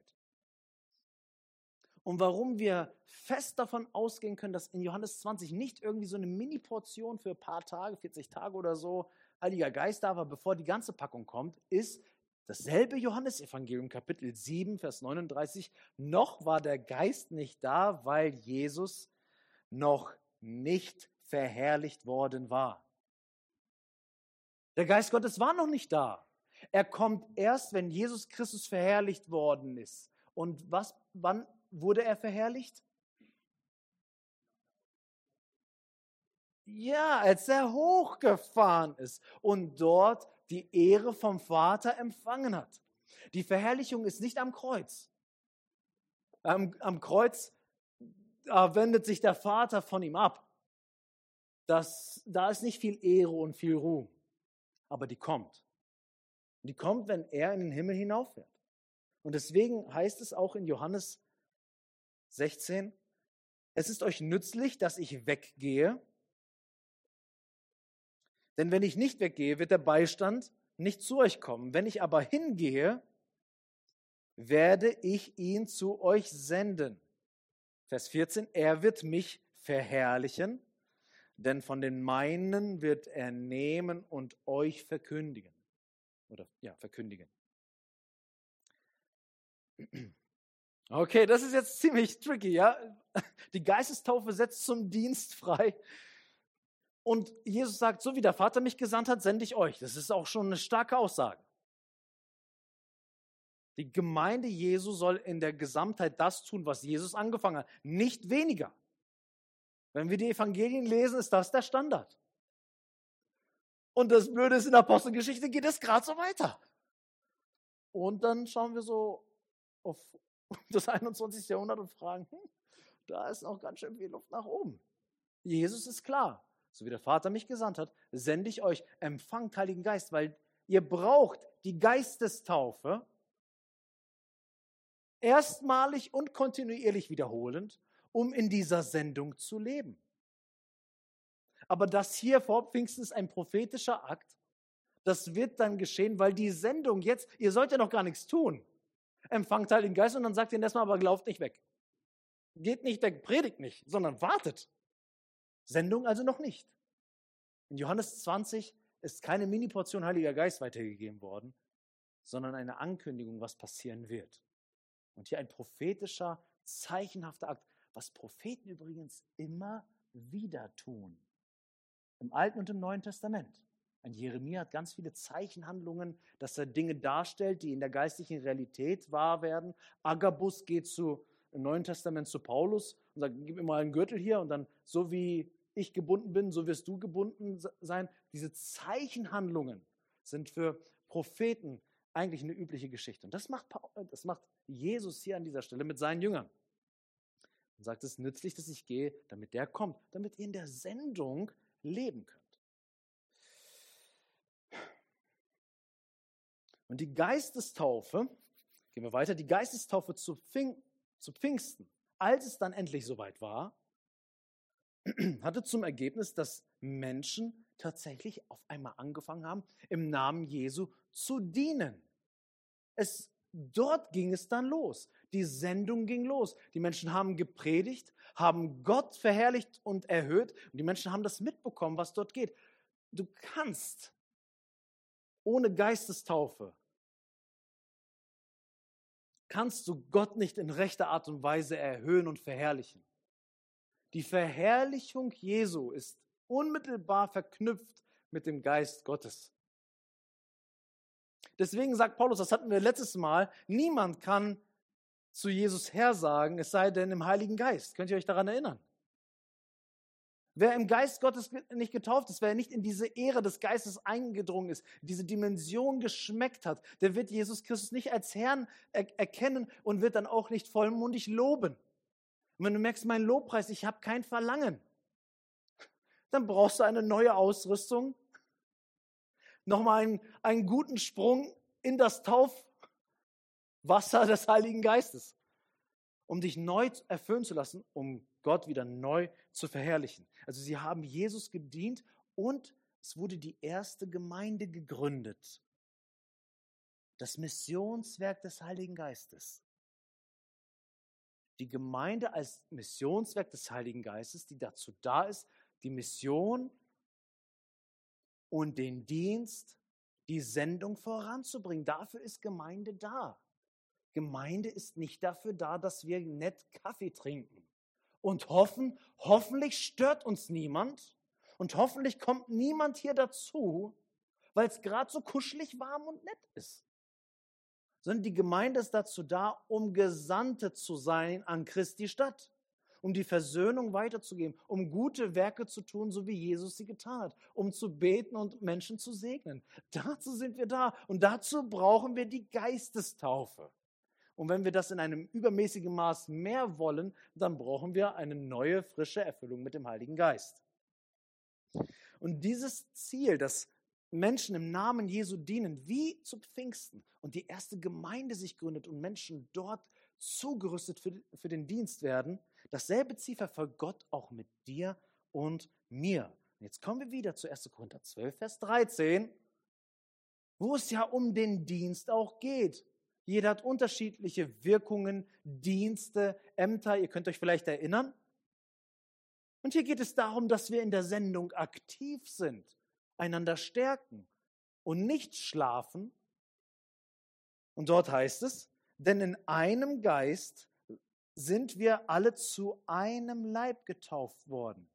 Und warum wir fest davon ausgehen können, dass in Johannes zwanzig nicht irgendwie so eine Mini-Portion für ein paar Tage, vierzig Tage oder so, Heiliger Geist da war, bevor die ganze Packung kommt, ist dasselbe Johannesevangelium, Kapitel sieben, Vers neununddreißig. Noch war der Geist nicht da, weil Jesus noch nicht verherrlicht worden war. Der Geist Gottes war noch nicht da. Er kommt erst, wenn Jesus Christus verherrlicht worden ist. Und was, wann wurde er verherrlicht? Ja, als er hochgefahren ist und dort die Ehre vom Vater empfangen hat. Die Verherrlichung ist nicht am Kreuz. Am, am Kreuz da wendet sich der Vater von ihm ab. Das, da ist nicht viel Ehre und viel Ruhm, aber die kommt. Die kommt, wenn er in den Himmel hinauffährt. Und deswegen heißt es auch in Johannes sechzehn, es ist euch nützlich, dass ich weggehe, denn wenn ich nicht weggehe, wird der Beistand nicht zu euch kommen. Wenn ich aber hingehe, werde ich ihn zu euch senden. Vers vierzehn, er wird mich verherrlichen, denn von den meinen wird er nehmen und euch verkündigen. Oder ja, verkündigen. Okay, das ist jetzt ziemlich tricky, ja? Die Geistestaufe setzt zum Dienst frei. Und Jesus sagt, so wie der Vater mich gesandt hat, sende ich euch. Das ist auch schon eine starke Aussage. Die Gemeinde Jesu soll in der Gesamtheit das tun, was Jesus angefangen hat. Nicht weniger. Wenn wir die Evangelien lesen, ist das der Standard. Und das Blöde ist, in der Apostelgeschichte geht es gerade so weiter. Und dann schauen wir so auf das einundzwanzigste. Jahrhundert und fragen, hm, da ist noch ganz schön viel Luft nach oben. Jesus ist klar, so wie der Vater mich gesandt hat, sende ich euch, empfangt Heiligen Geist, weil ihr braucht die Geistestaufe, erstmalig und kontinuierlich wiederholend, um in dieser Sendung zu leben. Aber das hier vor Pfingsten ist ein prophetischer Akt. Das wird dann geschehen, weil die Sendung jetzt, ihr sollt ja noch gar nichts tun. Empfangt Heiligen Geist und dann sagt ihr erstmal, aber lauft nicht weg. Geht nicht weg, predigt nicht, sondern wartet. Sendung also noch nicht. In Johannes zwanzig ist keine Mini-Portion Heiliger Geist weitergegeben worden, sondern eine Ankündigung, was passieren wird. Und hier ein prophetischer, zeichenhafter Akt, was Propheten übrigens immer wieder tun. Im Alten und im Neuen Testament. Ein Jeremia hat ganz viele Zeichenhandlungen, dass er Dinge darstellt, die in der geistlichen Realität wahr werden. Agabus geht zu, im Neuen Testament zu Paulus und sagt, gib mir mal einen Gürtel hier und dann, so wie ich gebunden bin, so wirst du gebunden sein. Diese Zeichenhandlungen sind für Propheten eigentlich eine übliche Geschichte. Und das macht, das macht Jesus hier an dieser Stelle mit seinen Jüngern. Und sagt, es ist nützlich, dass ich gehe, damit der kommt, damit ihr in der Sendung leben könnt. Und die Geistestaufe, gehen wir weiter, die Geistestaufe zu, Pfing, zu Pfingsten, als es dann endlich soweit war, hatte zum Ergebnis, dass Menschen tatsächlich auf einmal angefangen haben, im Namen Jesu zu dienen. Es, dort ging es dann los. Die Sendung ging los. Die Menschen haben gepredigt, haben Gott verherrlicht und erhöht und die Menschen haben das mitbekommen, was dort geht. Du kannst ohne Geistestaufe, kannst du Gott nicht in rechter Art und Weise erhöhen und verherrlichen. Die Verherrlichung Jesu ist unmittelbar verknüpft mit dem Geist Gottes. Deswegen sagt Paulus, das hatten wir letztes Mal, niemand kann zu Jesus Herr sagen, es sei denn im Heiligen Geist. Könnt ihr euch daran erinnern? Wer im Geist Gottes nicht getauft ist, wer nicht in diese Ehre des Geistes eingedrungen ist, diese Dimension geschmeckt hat, der wird Jesus Christus nicht als Herrn er- erkennen und wird dann auch nicht vollmundig loben. Und wenn du merkst, mein Lobpreis, ich habe kein Verlangen, dann brauchst du eine neue Ausrüstung, nochmal einen, einen guten Sprung in das Taufwasser des Heiligen Geistes, um dich neu erfüllen zu lassen, um Gott wieder neu zu verherrlichen. Also sie haben Jesus gedient und es wurde die erste Gemeinde gegründet. Das Missionswerk des Heiligen Geistes. Die Gemeinde als Missionswerk des Heiligen Geistes, die dazu da ist, die Mission und den Dienst, die Sendung voranzubringen. Dafür ist Gemeinde da. Gemeinde ist nicht dafür da, dass wir nett Kaffee trinken und hoffen, hoffentlich stört uns niemand und hoffentlich kommt niemand hier dazu, weil es gerade so kuschelig, warm und nett ist. Sondern die Gemeinde ist dazu da, um Gesandte zu sein an Christi Stadt, um die Versöhnung weiterzugeben, um gute Werke zu tun, so wie Jesus sie getan hat, um zu beten und Menschen zu segnen. Dazu sind wir da und dazu brauchen wir die Geistestaufe. Und wenn wir das in einem übermäßigen Maß mehr wollen, dann brauchen wir eine neue, frische Erfüllung mit dem Heiligen Geist. Und dieses Ziel, dass Menschen im Namen Jesu dienen, wie zu Pfingsten, und die erste Gemeinde sich gründet und Menschen dort zugerüstet für, für den Dienst werden, dasselbe Ziel verfolgt Gott auch mit dir und mir. Und jetzt kommen wir wieder zu erster Korinther zwölf, Vers dreizehn, wo es ja um den Dienst auch geht. Jeder hat unterschiedliche Wirkungen, Dienste, Ämter, ihr könnt euch vielleicht erinnern. Und hier geht es darum, dass wir in der Sendung aktiv sind, einander stärken und nicht schlafen. Und dort heißt es, denn in einem Geist sind wir alle zu einem Leib getauft worden.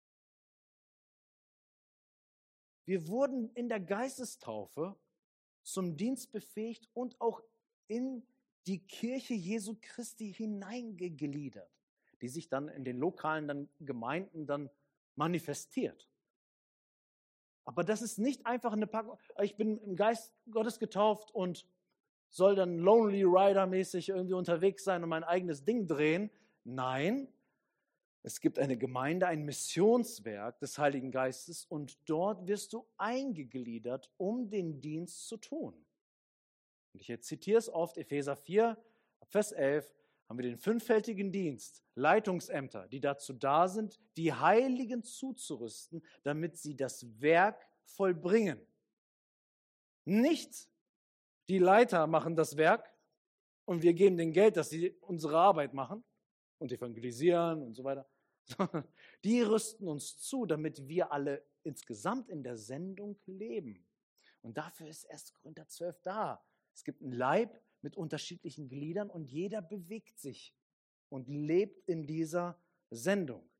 Wir wurden in der Geistestaufe zum Dienst befähigt und auch in die Kirche Jesu Christi hineingegliedert, die sich dann in den lokalen dann Gemeinden dann manifestiert. Aber das ist nicht einfach eine Packung, ich bin im Geist Gottes getauft und soll dann Lonely Rider-mäßig irgendwie unterwegs sein und mein eigenes Ding drehen. Nein, es gibt eine Gemeinde, ein Missionswerk des Heiligen Geistes und dort wirst du eingegliedert, um den Dienst zu tun. Und ich zitiere es oft, Epheser vier, Vers elf, haben wir den fünffältigen Dienst, Leitungsämter, die dazu da sind, die Heiligen zuzurüsten, damit sie das Werk vollbringen. Nicht die Leiter machen das Werk und wir geben denen Geld, dass sie unsere Arbeit machen und evangelisieren und so weiter. Die rüsten uns zu, damit wir alle insgesamt in der Sendung leben. Und dafür ist erster Korinther zwölf da. Es gibt einen Leib mit unterschiedlichen Gliedern und jeder bewegt sich und lebt in dieser Sendung.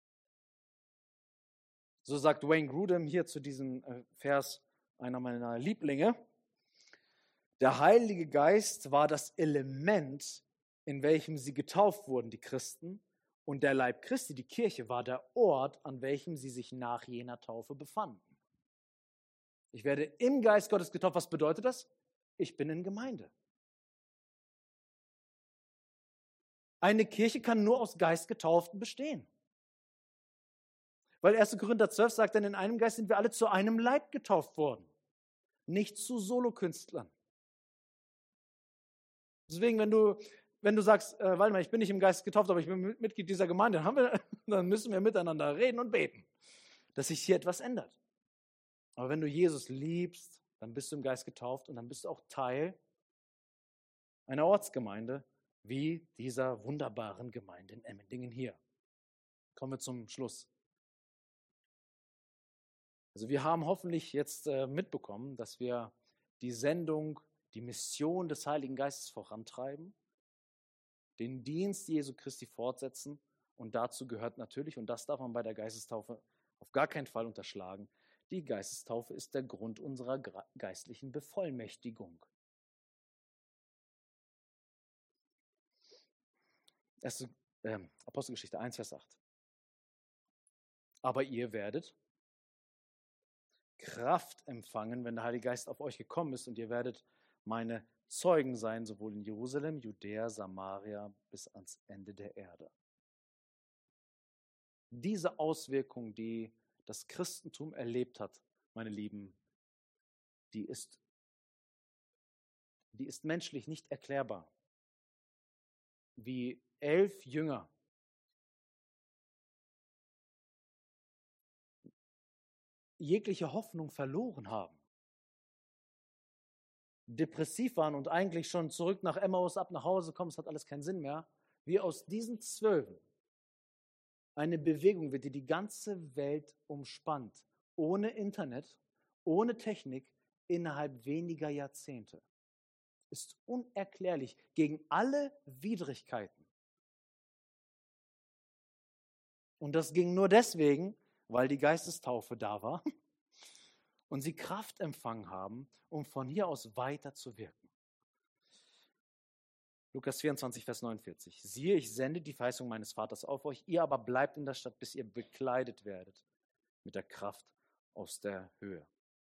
So sagt Wayne Grudem hier zu diesem Vers, einer meiner Lieblinge: Der Heilige Geist war das Element, in welchem sie getauft wurden, die Christen, und der Leib Christi, die Kirche, war der Ort, an welchem sie sich nach jener Taufe befanden. Ich werde im Geist Gottes getauft. Was bedeutet das? Ich bin in Gemeinde. Eine Kirche kann nur aus Geistgetauften bestehen. Weil erster Korinther zwölf sagt, denn in einem Geist sind wir alle zu einem Leib getauft worden. Nicht zu Solokünstlern. Deswegen, wenn du, wenn du sagst, äh, warte mal, ich bin nicht im Geist getauft, aber ich bin Mitglied dieser Gemeinde, dann, haben wir, dann müssen wir miteinander reden und beten, dass sich hier etwas ändert. Aber wenn du Jesus liebst, dann bist du im Geist getauft und dann bist du auch Teil einer Ortsgemeinde, wie dieser wunderbaren Gemeinde in Emmendingen hier. Kommen wir zum Schluss. Also wir haben hoffentlich jetzt äh, mitbekommen, dass wir die Sendung, die Mission des Heiligen Geistes vorantreiben, den Dienst Jesu Christi fortsetzen und dazu gehört natürlich, und das darf man bei der Geistestaufe auf gar keinen Fall unterschlagen, die Geistestaufe ist der Grund unserer geistlichen Bevollmächtigung. Erste, äh, Apostelgeschichte eins, Vers acht. Aber ihr werdet Kraft empfangen, wenn der Heilige Geist auf euch gekommen ist, und ihr werdet meine Zeugen sein, sowohl in Jerusalem, Judäa, Samaria bis ans Ende der Erde. Diese Auswirkung, die das Christentum erlebt hat, meine Lieben, die ist, die ist menschlich nicht erklärbar. Wie elf Jünger jegliche Hoffnung verloren haben, depressiv waren und eigentlich schon zurück nach Emmaus, ab nach Hause kommen, es hat alles keinen Sinn mehr, wie aus diesen Zwölfen eine Bewegung wird, die die ganze Welt umspannt, ohne Internet, ohne Technik, innerhalb weniger Jahrzehnte. Ist unerklärlich, gegen alle Widrigkeiten. Und das ging nur deswegen, weil die Geistestaufe da war und sie Kraft empfangen haben, um von hier aus weiter zu wirken. Lukas vierundzwanzig, Vers neunundvierzig. Siehe, ich sende die Verheißung meines Vaters auf euch, ihr aber bleibt in der Stadt, bis ihr bekleidet werdet mit der Kraft aus der Höhe.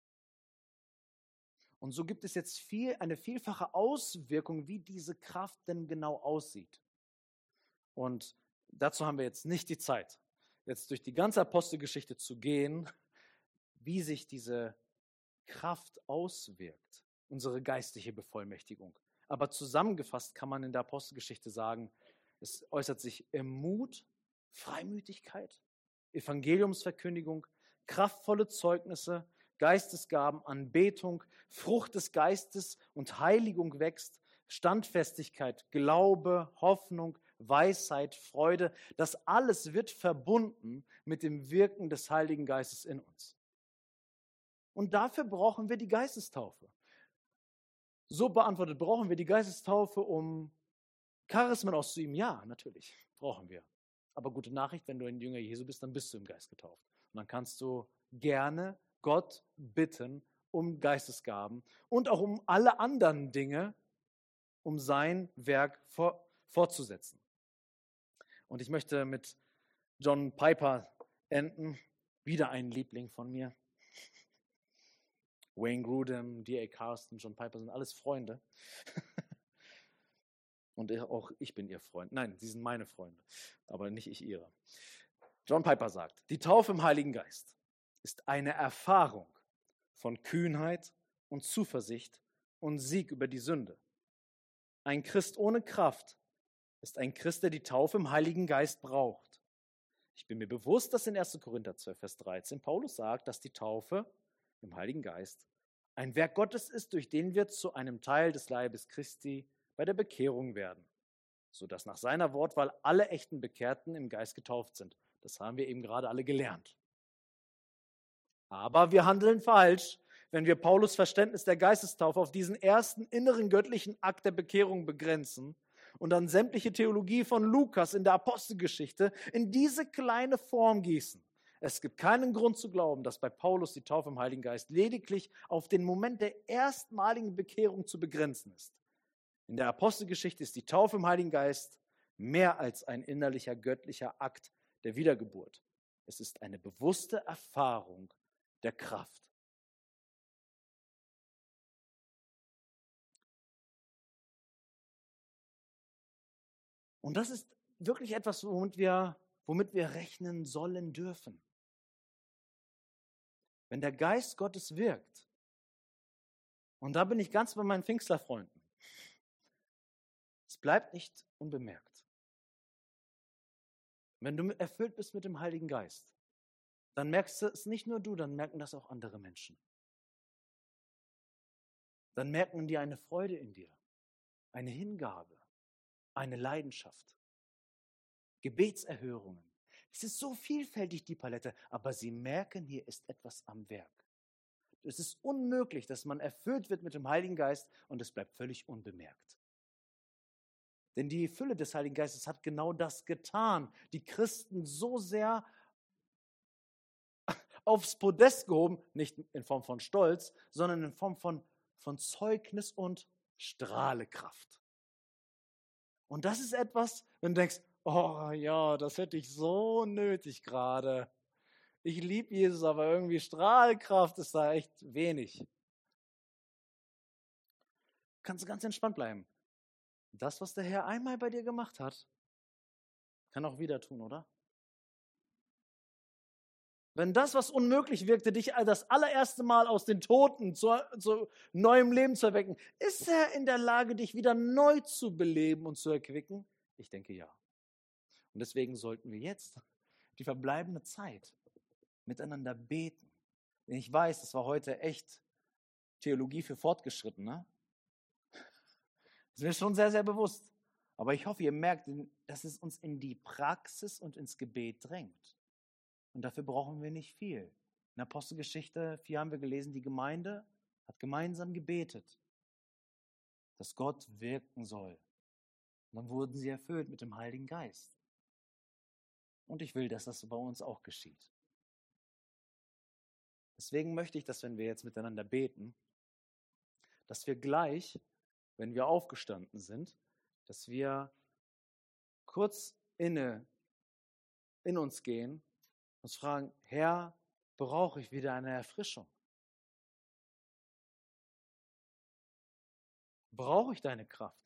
Und so gibt es jetzt viel, eine vielfache Auswirkung, wie diese Kraft denn genau aussieht. Und dazu haben wir jetzt nicht die Zeit, jetzt durch die ganze Apostelgeschichte zu gehen, wie sich diese Kraft auswirkt, unsere geistliche Bevollmächtigung. Aber zusammengefasst kann man in der Apostelgeschichte sagen, es äußert sich im Mut, Freimütigkeit, Evangeliumsverkündigung, kraftvolle Zeugnisse, Geistesgaben, Anbetung, Frucht des Geistes und Heiligung wächst, Standfestigkeit, Glaube, Hoffnung, Weisheit, Freude. Das alles wird verbunden mit dem Wirken des Heiligen Geistes in uns. Und dafür brauchen wir die Geistestaufe. So beantwortet, brauchen wir die Geistestaufe, um Charismen auszuüben? Ja, natürlich, brauchen wir. Aber gute Nachricht, wenn du ein Jünger Jesu bist, dann bist du im Geist getauft. Und dann kannst du gerne Gott bitten um Geistesgaben und auch um alle anderen Dinge, um sein Werk for, fortzusetzen. Und ich möchte mit John Piper enden, wieder ein Liebling von mir. Wayne Grudem, D A Carson, John Piper sind alles Freunde. Und auch ich bin ihr Freund. Nein, sie sind meine Freunde, aber nicht ich ihre. John Piper sagt, die Taufe im Heiligen Geist ist eine Erfahrung von Kühnheit und Zuversicht und Sieg über die Sünde. Ein Christ ohne Kraft ist ein Christ, der die Taufe im Heiligen Geist braucht. Ich bin mir bewusst, dass in erster Korinther zwölf, Vers dreizehn Paulus sagt, dass die Taufe im Heiligen Geist ein Werk Gottes ist, durch den wir zu einem Teil des Leibes Christi bei der Bekehrung werden, sodass nach seiner Wortwahl alle echten Bekehrten im Geist getauft sind. Das haben wir eben gerade alle gelernt. Aber wir handeln falsch, wenn wir Paulus' Verständnis der Geistestaufe auf diesen ersten inneren göttlichen Akt der Bekehrung begrenzen und dann sämtliche Theologie von Lukas in der Apostelgeschichte in diese kleine Form gießen. Es gibt keinen Grund zu glauben, dass bei Paulus die Taufe im Heiligen Geist lediglich auf den Moment der erstmaligen Bekehrung zu begrenzen ist. In der Apostelgeschichte ist die Taufe im Heiligen Geist mehr als ein innerlicher göttlicher Akt der Wiedergeburt. Es ist eine bewusste Erfahrung der Kraft. Und das ist wirklich etwas, womit wir, womit wir rechnen sollen dürfen. Wenn der Geist Gottes wirkt, und da bin ich ganz bei meinen Pfingstlerfreunden, es bleibt nicht unbemerkt. Wenn du erfüllt bist mit dem Heiligen Geist, dann merkst du es nicht nur du, dann merken das auch andere Menschen. Dann merken die eine Freude in dir, eine Hingabe, eine Leidenschaft, Gebetserhörungen. Es ist so vielfältig, die Palette, aber sie merken, hier ist etwas am Werk. Es ist unmöglich, dass man erfüllt wird mit dem Heiligen Geist und es bleibt völlig unbemerkt. Denn die Fülle des Heiligen Geistes hat genau das getan. Die Christen so sehr aufs Podest gehoben, nicht in Form von Stolz, sondern in Form von, von Zeugnis und Strahlekraft. Und das ist etwas, wenn du denkst, oh ja, das hätte ich so nötig gerade. Ich liebe Jesus, aber irgendwie Strahlkraft ist da echt wenig. Kannst du ganz entspannt bleiben. Das, was der Herr einmal bei dir gemacht hat, kann auch wieder tun, oder? Wenn das, was unmöglich wirkte, dich das allererste Mal aus den Toten zu, zu neuem Leben zu erwecken, ist er in der Lage, dich wieder neu zu beleben und zu erquicken? Ich denke ja. Und deswegen sollten wir jetzt die verbleibende Zeit miteinander beten. Denn ich weiß, das war heute echt Theologie für Fortgeschrittene. Das ist mir schon sehr, sehr bewusst. Aber ich hoffe, ihr merkt, dass es uns in die Praxis und ins Gebet drängt. Und dafür brauchen wir nicht viel. In Apostelgeschichte vier haben wir gelesen, die Gemeinde hat gemeinsam gebetet, dass Gott wirken soll. Und dann wurden sie erfüllt mit dem Heiligen Geist. Und ich will, dass das bei uns auch geschieht. Deswegen möchte ich, dass wenn wir jetzt miteinander beten, dass wir gleich, wenn wir aufgestanden sind, dass wir kurz inne in uns gehen, uns fragen, Herr, brauche ich wieder eine Erfrischung? Brauche ich deine Kraft?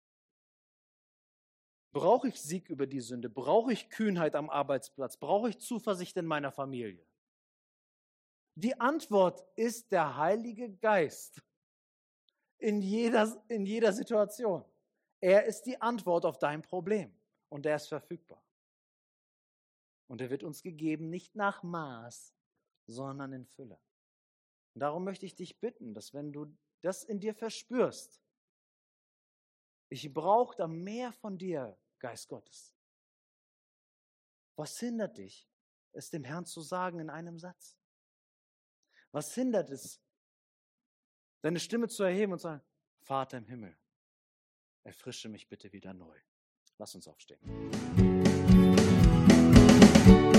Brauche ich Sieg über die Sünde? Brauche ich Kühnheit am Arbeitsplatz? Brauche ich Zuversicht in meiner Familie? Die Antwort ist der Heilige Geist in jeder, in jeder Situation. Er ist die Antwort auf dein Problem und er ist verfügbar. Und er wird uns gegeben, nicht nach Maß, sondern in Fülle. Und darum möchte ich dich bitten, dass wenn du das in dir verspürst, ich brauche da mehr von dir, Geist Gottes. Was hindert dich, es dem Herrn zu sagen in einem Satz? Was hindert es, deine Stimme zu erheben und zu sagen, Vater im Himmel, erfrische mich bitte wieder neu. Lass uns aufstehen.